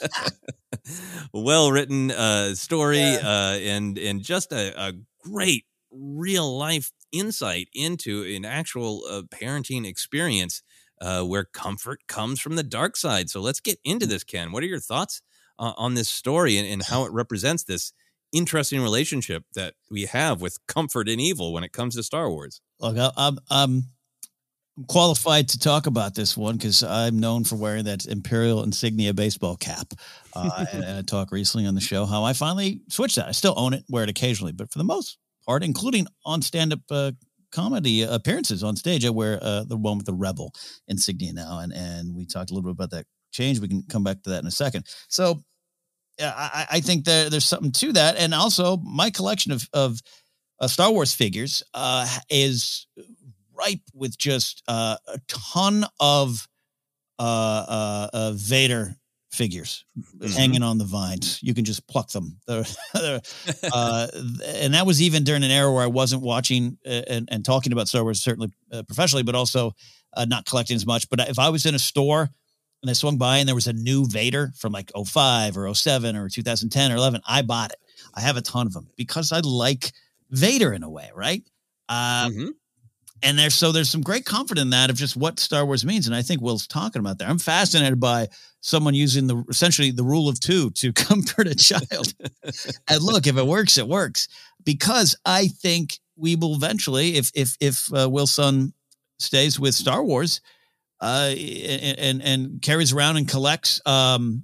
S11: Well-written uh, story uh, and, and just a, a great real-life insight into an actual uh, parenting experience uh, where comfort comes from the dark side. So let's get into this, Ken. What are your thoughts uh, on this story and, and how it represents this interesting relationship that we have with comfort and evil when it comes to Star Wars?
S10: Look, I'm, I'm qualified to talk about this one because I'm known for wearing that Imperial insignia baseball cap. Uh, and, and I talked recently on the show how I finally switched that. I still own it, wear it occasionally, but for the most part, including on stand-up uh, comedy appearances on stage, I wear uh, the one with the Rebel insignia now. And, and we talked a little bit about that change. We can come back to that in a second. So uh, I, I think that there's something to that. And also my collection of, of uh, Star Wars figures uh, is ripe with just uh, a ton of uh, uh, uh, Vader figures mm-hmm. hanging on the vines. You can just pluck them. They're, they're, uh, and that was even during an era where I wasn't watching uh, and, and talking about Star Wars, certainly uh, professionally, but also uh, not collecting as much. But if I was in a store when I swung by and there was a new Vader from like oh five or oh seven or two thousand ten or eleven, I bought it. I have a ton of them because I like Vader in a way, right? Uh,
S11: mm-hmm.
S10: And there's so there's some great comfort in that of just what Star Wars means. And I think Will's talking about that. I'm fascinated by someone using the essentially the rule of two to comfort a child. And look, if it works, it works. Because I think we will eventually, if if if uh, Will's son stays with Star Wars, uh, and, and and carries around and collects, um,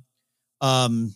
S10: um,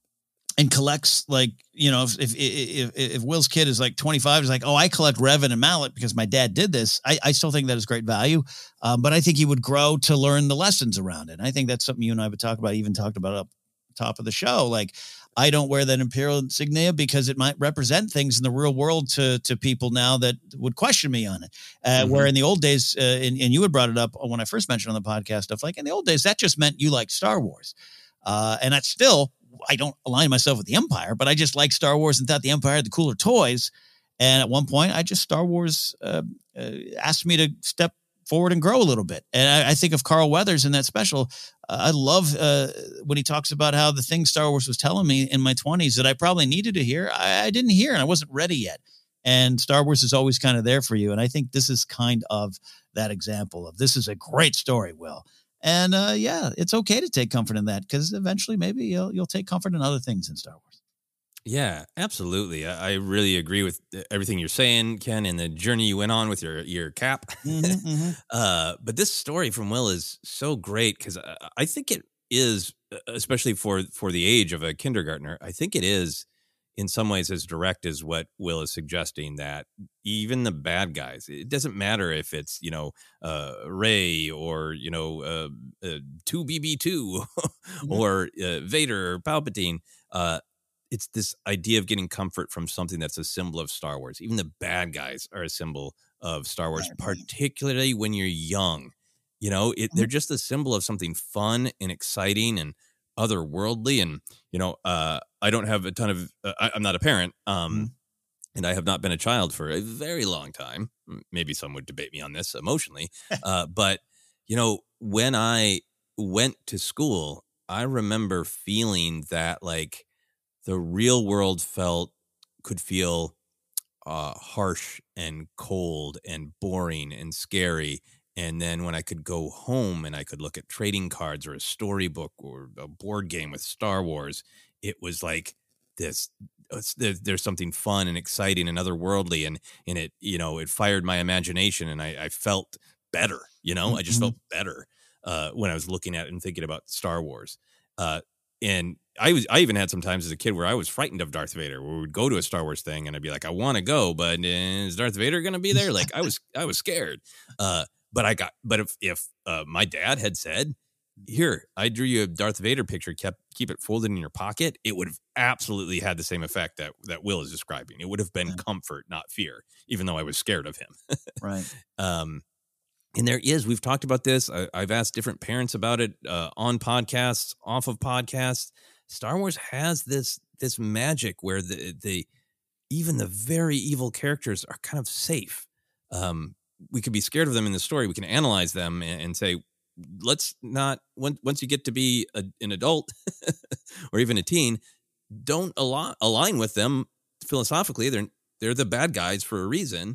S10: and collects like you know, if if if, if Will's kid is like twenty-five, is like, oh, I collect Revan and Mallet because my dad did this. I, I still think that is great value, um, but I think he would grow to learn the lessons around it. And I think that's something you and I would talk about, even talked about up top of the show, like. I don't wear that Imperial insignia because it might represent things in the real world to to people now that would question me on it. Uh, mm-hmm. Where in the old days, uh, and, and you had brought it up when I first mentioned on the podcast stuff, like in the old days, that just meant you like Star Wars. Uh, and that's still, I don't align myself with the Empire, but I just like Star Wars and thought the Empire had the cooler toys. And at one point, I just, Star Wars uh, uh, asked me to step forward and grow a little bit. And I, I think of Carl Weathers in that special. Uh, I love uh, when he talks about how the things Star Wars was telling me in my twenties that I probably needed to hear, I, I didn't hear and I wasn't ready yet. And Star Wars is always kind of there for you. And I think this is kind of that example of this is a great story, Will. And uh, yeah, it's okay to take comfort in that because eventually maybe you'll, you'll take comfort in other things in Star Wars.
S11: Yeah, absolutely. I, I really agree with everything you're saying, Ken, and the journey you went on with your, your cap.
S10: Mm-hmm, mm-hmm.
S11: uh, but this story from Will is so great because I, I think it is, especially for, for the age of a kindergartner, I think it is in some ways as direct as what Will is suggesting, that even the bad guys, it doesn't matter if it's, you know, uh, Rey or, you know, uh, uh, two B B two mm-hmm. or uh, Vader or Palpatine, uh, it's this idea of getting comfort from something that's a symbol of Star Wars. Even the bad guys are a symbol of Star Wars, particularly when you're young. You know, it, they're just a symbol of something fun and exciting and otherworldly. And, you know, uh, I don't have a ton of, uh, I, I'm not a parent, um, mm-hmm. and I have not been a child for a very long time. Maybe some would debate me on this emotionally. uh, but, you know, when I went to school, I remember feeling that, like, the real world felt could feel uh, harsh and cold and boring and scary. And then when I could go home and I could look at trading cards or a storybook or a board game with Star Wars, it was like this. There's, there's something fun and exciting and otherworldly, and and it you know it fired my imagination, and I, I felt better. You know, mm-hmm. I just felt better uh, when I was looking at it and thinking about Star Wars. Uh, and I was, I even had some times as a kid where I was frightened of Darth Vader, where we would go to a Star Wars thing and I'd be like, I want to go, but is Darth Vader going to be there? Like I was, I was scared. Uh, but I got, but if, if, uh, my dad had said, here, I drew you a Darth Vader picture, kept, keep it folded in your pocket, it would have absolutely had the same effect that, that Will is describing. It would have been right. comfort, not fear, even though I was scared of him.
S10: Right.
S11: Um, And there is, we've talked about this. I, I've asked different parents about it uh, on podcasts, off of podcasts. Star Wars has this this magic where the the even the very evil characters are kind of safe. Um, we could be scared of them in the story. We can analyze them and, and say, let's not, when, once you get to be a, an adult or even a teen, don't al- align with them philosophically. They're they're the bad guys for a reason.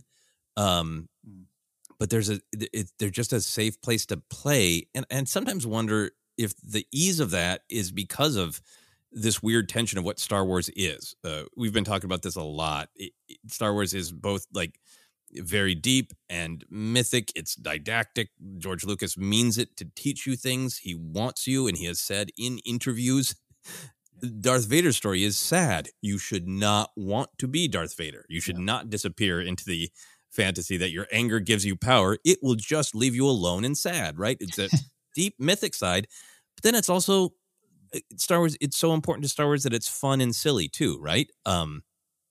S11: Um But there's a, it, they're just a safe place to play. And, and sometimes wonder if the ease of that is because of this weird tension of what Star Wars is. Uh, we've been talking about this a lot. It, it, Star Wars is both like very deep and mythic. It's didactic. George Lucas means it to teach you things. He wants you, and he has said in interviews, Darth Vader's story is sad. You should not want to be Darth Vader. You should yeah. not disappear into the fantasy that your anger gives you power. It will just leave you alone and sad, right? It's a deep mythic side, but then it's also Star Wars. It's so important to Star Wars that it's fun and silly too, right? Um,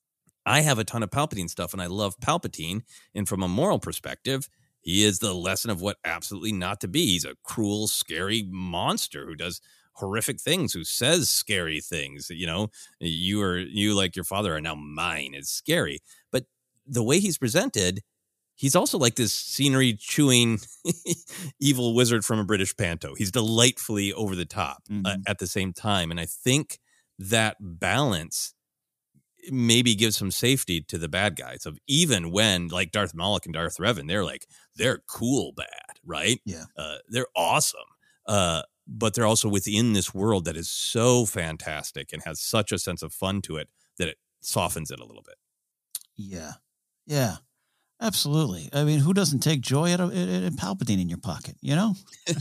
S11: I have a ton of Palpatine stuff, and I love Palpatine. And from a moral perspective, he is the lesson of what absolutely not to be. He's a cruel, scary monster who does horrific things, who says scary things. You know, you are you like your father are now mine. It's scary, but the way he's presented, he's also like this scenery chewing evil wizard from a British panto. He's delightfully over the top mm-hmm. uh, at the same time. And I think that balance maybe gives some safety to the bad guys of even when like Darth Malak and Darth Revan, they're like, they're cool bad, right?
S10: Yeah.
S11: Uh, they're awesome. Uh, but they're also within this world that is so fantastic and has such a sense of fun to it that it softens it a little bit.
S10: Yeah. Yeah. Absolutely. I mean, who doesn't take joy at a, at a Palpatine in your pocket, you know?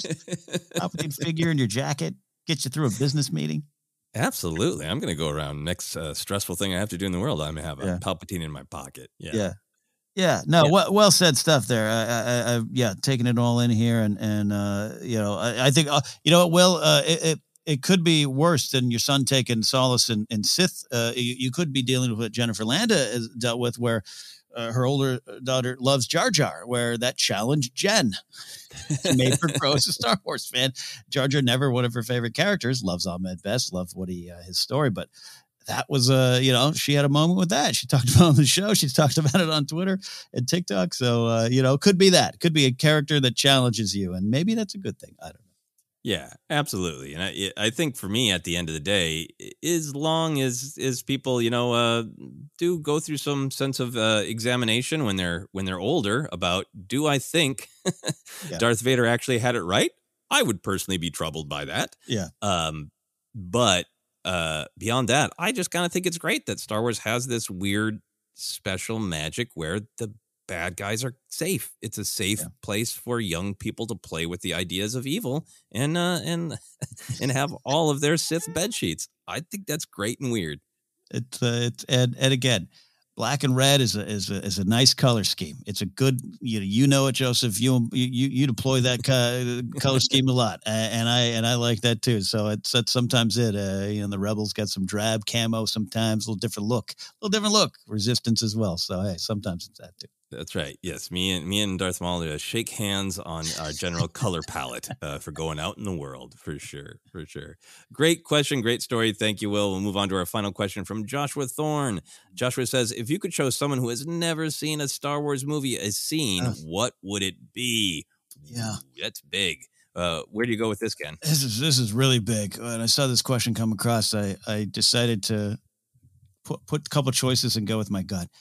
S10: Palpatine figure in your jacket, gets you through a business meeting.
S11: Absolutely. I'm going to go around. Next uh, stressful thing I have to do in the world, I'm going to have a
S10: Yeah.
S11: Palpatine in my pocket. Yeah.
S10: Yeah. Yeah. No,
S11: Yeah.
S10: well, well said stuff there. I, I, I, yeah, taking it all in here. And, and uh, you know, I, I think, uh, you know, it will, uh, it, it, it could be worse than your son taking solace in, in Sith. Uh, you, you could be dealing with what Jennifer Landa has dealt with, where uh, her older daughter loves Jar Jar, where that challenged Jen. She made her grow as a Star Wars fan. Jar Jar, never one of her favorite characters, loves Ahmed Best, loved what he, uh, his story, but that was, uh, you know, she had a moment with that. She talked about it on the show. She's talked about it on Twitter and TikTok. So, uh, you know, could be that. Could be a character that challenges you, and maybe that's a good thing. I don't know.
S11: Yeah, absolutely. And I, I think for me, at the end of the day, as long as as people, you know, uh, do go through some sense of uh, examination when they're when they're older about, do I think
S10: Yeah.
S11: Darth Vader actually had it right? I would personally be troubled by that.
S10: Yeah.
S11: Um, but uh, beyond that, I just kind of think it's great that Star Wars has this weird special magic where the bad guys are safe. It's a safe
S10: Yeah.
S11: place for young people to play with the ideas of evil and uh, and and have all of their Sith bed sheets. I think that's great and weird.
S10: It's, uh, it's, and, and again, black and red is a, is a, is a nice color scheme. It's a good, you know, you know it, Joseph, you, you, you deploy that co- color scheme a lot. Uh, and I, and I like that too. So it's, that's sometimes it, uh, you know, the Rebels got some drab camo, sometimes a little different look, a little different look, Resistance as well. So, hey, sometimes it's that too.
S11: That's right. Yes, me and me and Darth Maul uh, shake hands on our general color palette uh, for going out in the world, for sure, for sure. Great question, great story. Thank you, Will. We'll move on to our final question from Joshua Thorne. Joshua says, if you could show someone who has never seen a Star Wars movie a scene,
S10: Uh.
S11: what would it be?
S10: Yeah.
S11: Ooh, that's big. Uh, where do you go with this, Ken?
S10: This is, this is really big. When I saw this question come across, I, I decided to put, put a couple choices and go with my gut.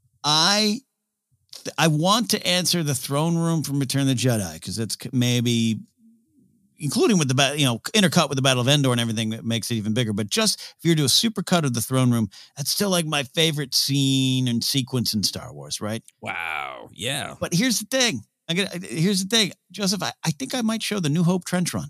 S10: I, I want to answer the throne room from Return of the Jedi, because it's maybe, including with the battle, you know, intercut with the Battle of Endor and everything, that makes it even bigger. But just if you're to do a super cut of the throne room, that's still like my favorite scene and sequence in Star Wars, right?
S11: Wow. Yeah.
S10: But here's the thing. I get. Here's the thing, Joseph. I, I think I might show the New Hope trench run.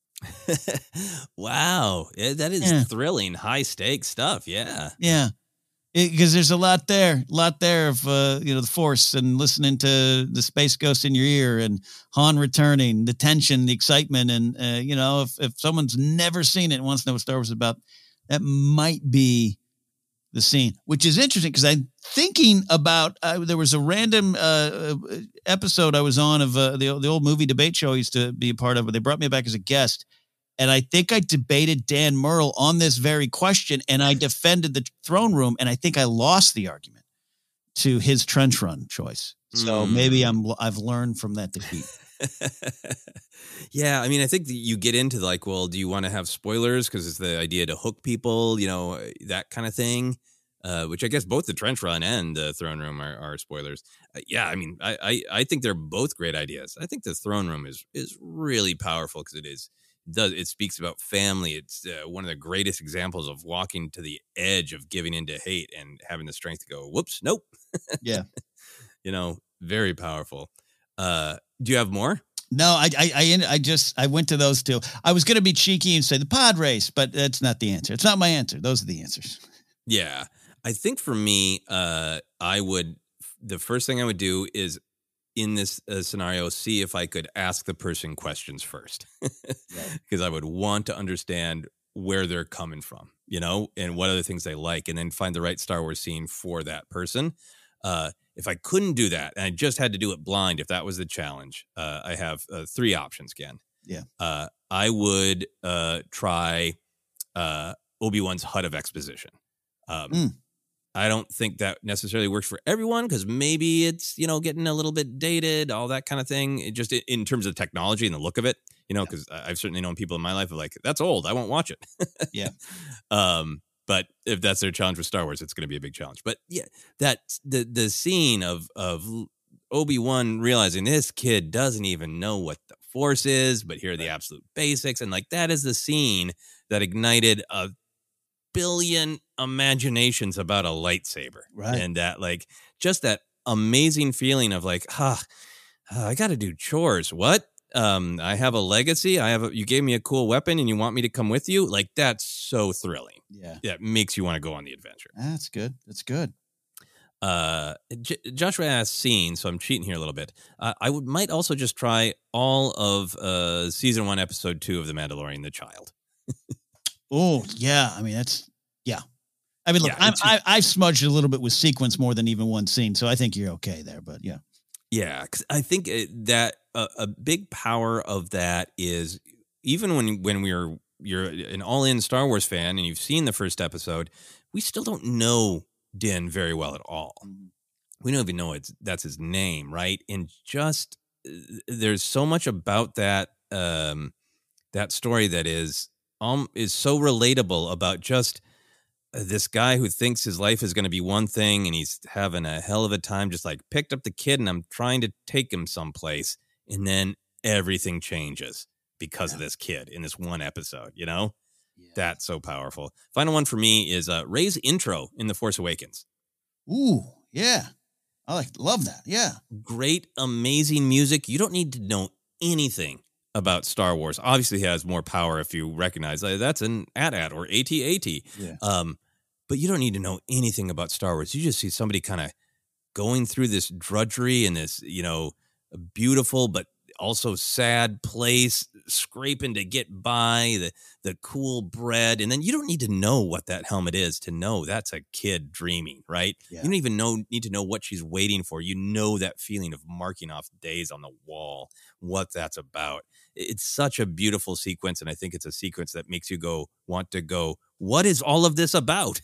S11: Wow. Yeah, that is
S10: Yeah.
S11: thrilling, high stakes stuff. Yeah.
S10: Yeah. Because there's a lot there, a lot there of, uh, you know, the Force and listening to the Space Ghost in your ear and Han returning, the tension, the excitement. And, uh, you know, if, if someone's never seen it and wants to know what Star Wars is about, that might be the scene, which is interesting because I'm thinking about, uh, there was a random uh, episode I was on of uh, the, the old movie debate show I used to be a part of, but they brought me back as a guest. And I think I debated Dan Murrell on this very question, and I defended the throne room, and I think I lost the argument to his trench run choice. So
S11: Mm.
S10: maybe I'm I've learned from that defeat.
S11: Yeah, I mean, I think that you get into like, well, do you want to have spoilers because it's the idea to hook people, you know, that kind of thing. Uh, which I guess both the trench run and the throne room are, are spoilers. Uh, yeah, I mean, I, I I think they're both great ideas. I think the throne room is is really powerful because it is. Does it speaks about family. It's uh, one of the greatest examples of walking to the edge of giving into hate and having the strength to go, whoops, nope.
S10: Yeah.
S11: You know, very powerful. Uh, do you have more?
S10: No, I, I, I, I just, I went to those two. I was going to be cheeky and say the pod race, but that's not the answer. It's not my answer. Those are the answers.
S11: Yeah. I think for me, uh, I would, the first thing I would do is in this uh, scenario, see if I could ask the person questions first, because I would want to understand where they're coming from, you know, and what other things they like, and then find the right Star Wars scene for that person. Uh, if I couldn't do that, and I just had to do it blind, if that was the challenge, uh, I have uh, three options again.
S10: Yeah.
S11: Uh, I would uh, try uh, Obi-Wan's Hut of Exposition. Um,
S10: Mm.
S11: I don't think that necessarily works for everyone because maybe it's, you know, getting a little bit dated, all that kind of thing. It just in terms of technology and the look of it, you know, because yeah. I've certainly known people in my life who are like, that's old. I won't watch it.
S10: yeah.
S11: Um, but if that's their challenge with Star Wars, it's going to be a big challenge. But yeah, that the the scene of of Obi-Wan realizing this kid doesn't even know what the Force is, but here are the absolute basics. And like that is the scene that ignited a billion imaginations about a lightsaber.
S10: Right.
S11: And that like just that amazing feeling of like, ah, oh, I got to do chores. What? Um, I have a legacy. I have a, you gave me a cool weapon and you want me to come with you. Like that's so thrilling.
S10: Yeah.
S11: That makes you want to go on the adventure.
S10: That's good. That's good.
S11: Uh, J- Joshua asked scene, so I'm cheating here a little bit. Uh, I would might also just try all of uh season one, episode two of The Mandalorian, The Child.
S10: Oh yeah, I mean that's yeah. I mean, look,
S11: yeah,
S10: I'm, I I've smudged a little bit with sequence more than even one scene, so I think you're okay there. But yeah,
S11: yeah, because I think it, that uh, a big power of that is even when when we're you're an all-in Star Wars fan and you've seen the first episode, we still don't know Din very well at all. Mm-hmm. We don't even know it's that's his name, right? And just there's so much about that um, that story that is. Um, is so relatable about just uh, this guy who thinks his life is going to be one thing and he's having a hell of a time, just like picked up the kid and I'm trying to take him someplace. And then everything changes because yeah. of this kid in this one episode, you know, yeah. That's so powerful. Final one for me is uh, Rey's intro in The Force Awakens.
S10: Ooh, yeah. I like, love that. Yeah.
S11: Great, amazing music. You don't need to know anything about Star Wars. Obviously, he has more power if you recognize uh, that's an A T A T or A T A T.
S10: Yeah.
S11: Um, but you don't need to know anything about Star Wars. You just see somebody kind of going through this drudgery and this, you know, beautiful but also sad place, scraping to get by, the the cool bread. And then you don't need to know what that helmet is to know that's a kid dreaming, right?
S10: Yeah.
S11: You don't even know need to know what she's waiting for. You know that feeling of marking off days on the wall, what that's about. It's such a beautiful sequence, and I think it's a sequence that makes you go want to go, what is all of this about?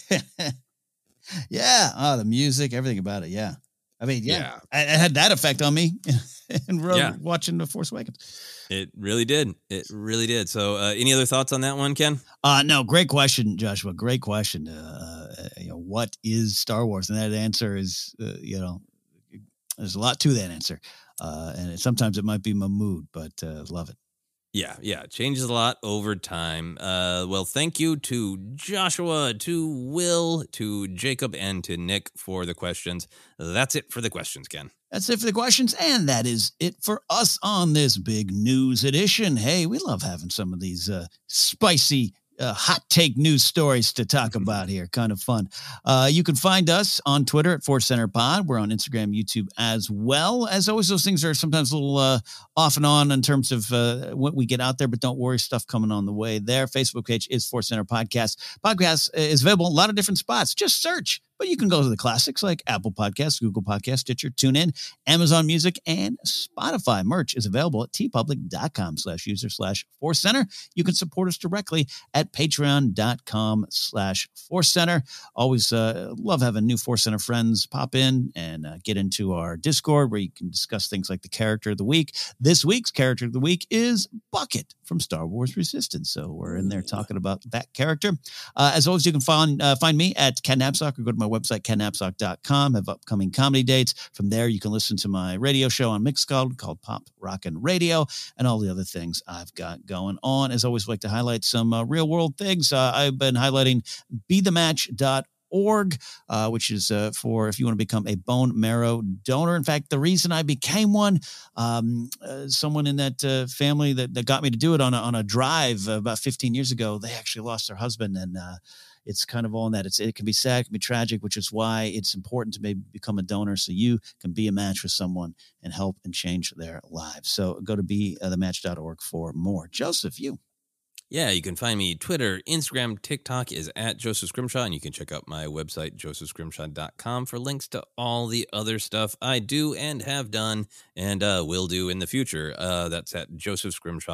S10: yeah. Oh, the music, everything about it. Yeah. I mean, yeah, yeah. It, it had that effect on me and yeah. watching The Force Awakens.
S11: It really did. It really did. So uh, any other thoughts on that one, Ken?
S10: Uh, no, great question, Joshua. Great question. Uh, uh, you know, what is Star Wars? And that answer is, uh, you know, there's a lot to that answer. Uh, and it, sometimes it might be my mood, but uh, love it.
S11: Yeah, yeah. It changes a lot over time. Uh, well, thank you to Joshua, to Will, to Jacob, and to Nick for the questions. That's it for the questions, Ken.
S10: That's it for the questions, and that is it for us on this big news edition. Hey, we love having some of these uh, spicy Uh, hot take news stories to talk about here. Kind of fun. Uh, you can find us on Twitter at Force Center Pod. We're on Instagram, YouTube as well. As always, those things are sometimes a little uh, off and on in terms of uh, what we get out there, but don't worry, stuff coming on the way there. Facebook page is Force Center Podcast. Podcast is available in a lot of different spots. Just search. But you can go to the classics like Apple Podcasts, Google Podcasts, Stitcher, TuneIn, Amazon Music, and Spotify. Merch is available at tpublic.com slash user slash Force Center. You can support us directly at patreon.com slash Force Center. Always uh, love having new Force Center friends pop in and uh, get into our Discord where you can discuss things like the character of the week. This week's character of the week is Bucket from Star Wars Resistance. So we're in there talking about that character. Uh, as always, you can find, uh, find me at Ken Napzok or go to my website, ken napzok dot com. Have upcoming comedy dates. From there, you can listen to my radio show on Mixcloud called Pop Rockin' Radio and all the other things I've got going on. As always, I like to highlight some uh, real world things. Uh, I've been highlighting be the match dot org, uh, which is uh, for if you want to become a bone marrow donor. In fact, the reason I became one, um, uh, someone in that uh, family that, that got me to do it on a, on a drive uh, about fifteen years ago, they actually lost their husband, and uh, it's kind of all in that. It's, it can be sad, it can be tragic, which is why it's important to maybe become a donor so you can be a match with someone and help and change their lives. So go to be the match dot org for more. Joseph, you.
S11: Yeah, you can find me Twitter, Instagram, TikTok is at Joseph Scrimshaw, and you can check out my website, joseph scrimshaw dot com, for links to all the other stuff I do and have done and uh, will do in the future. Uh, that's at joseph scrimshaw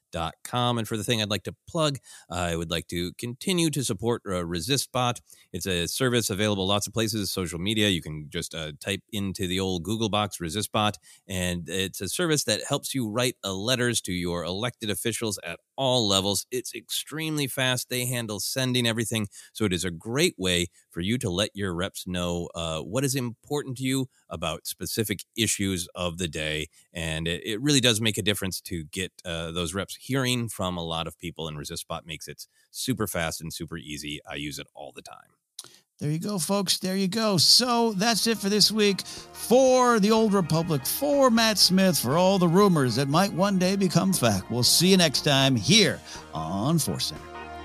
S11: dot com. And for the thing I'd like to plug, I would like to continue to support uh, ResistBot. It's a service available lots of places, social media. You can just uh, type into the old Google box ResistBot, and it's a service that helps you write uh, letters to your elected officials at all levels. It's extremely fast. They handle sending everything, so it is a great way for you to let your reps know uh, what is important to you about specific issues of the day. And it, it really does make a difference to get uh, those reps hearing from a lot of people, and ResistBot makes it super fast and super easy. I use it all the time.
S10: There you go, folks. There you go. So that's it for this week. For the Old Republic, for Matt Smith, for all the rumors that might one day become fact. We'll see you next time here on Force Center.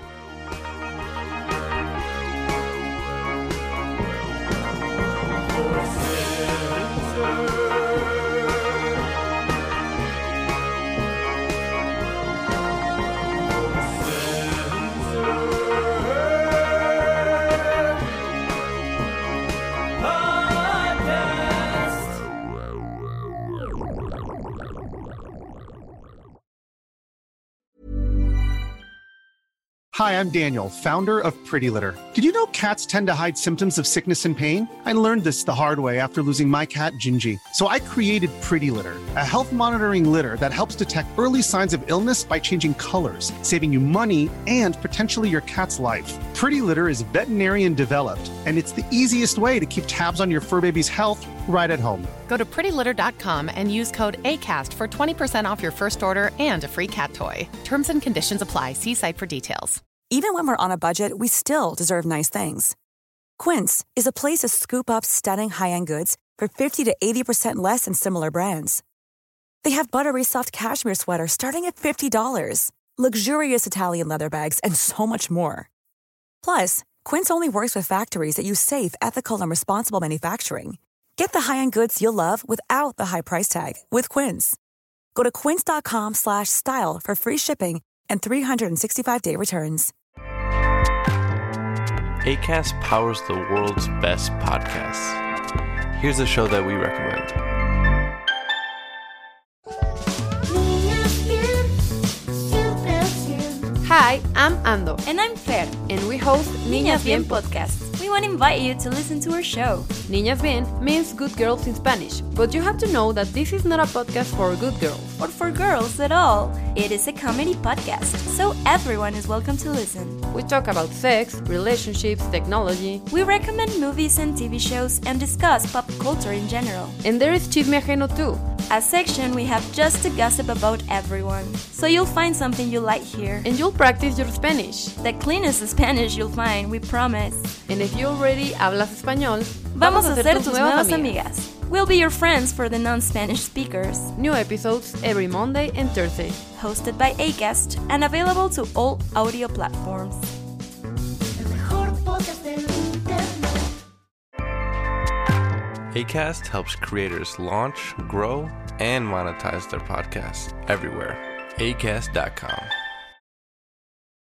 S6: Hi, I'm Daniel, founder of Pretty Litter. Did you know cats tend to hide symptoms of sickness and pain? I learned this the hard way after losing my cat, Gingy. So I created Pretty Litter, a health monitoring litter that helps detect early signs of illness by changing colors, saving you money and potentially your cat's life. Pretty Litter is veterinarian developed, and it's the easiest way to keep tabs on your fur baby's health right at home.
S7: Go to pretty litter dot com and use code ACAST for twenty percent off your first order and a free cat toy. Terms and conditions apply. See site for details.
S5: Even when we're on a budget, we still deserve nice things. Quince is a place to scoop up stunning high-end goods for fifty to eighty percent less than similar brands. They have buttery soft cashmere sweaters starting at fifty dollars, luxurious Italian leather bags, and so much more. Plus, Quince only works with factories that use safe, ethical, and responsible manufacturing. Get the high-end goods you'll love without the high price tag with Quince. Go to quince dot com slash style for free shipping and three sixty-five day returns.
S19: Acast powers the world's best podcasts. Here's a show that we recommend.
S20: Hi, I'm Ando.
S21: And I'm Fer.
S20: And we host Niñas,
S21: Niñas Bien podcast. We want to invite you to listen to our show.
S20: Niñas Bien means good girls in Spanish, but you have to know that this is not a podcast for good girls.
S21: Or for girls at all. It is a comedy podcast, so everyone is welcome to listen.
S20: We talk about sex, relationships, technology.
S21: We recommend movies and T V shows and discuss pop culture in general.
S20: And there is Chisme Ajeno too.
S21: A section we have just to gossip about everyone. So you'll find something you like here.
S20: And you'll practice your Spanish.
S21: The cleanest Spanish you'll find, we promise.
S20: And if you already hablas español,
S21: vamos a ser tus nuevas amigas. We'll be your friends for the non-Spanish speakers.
S20: New episodes every Monday and Thursday.
S21: Hosted by Acast and available to all audio platforms.
S19: Acast helps creators launch, grow, and monetize their podcasts everywhere. acast dot com.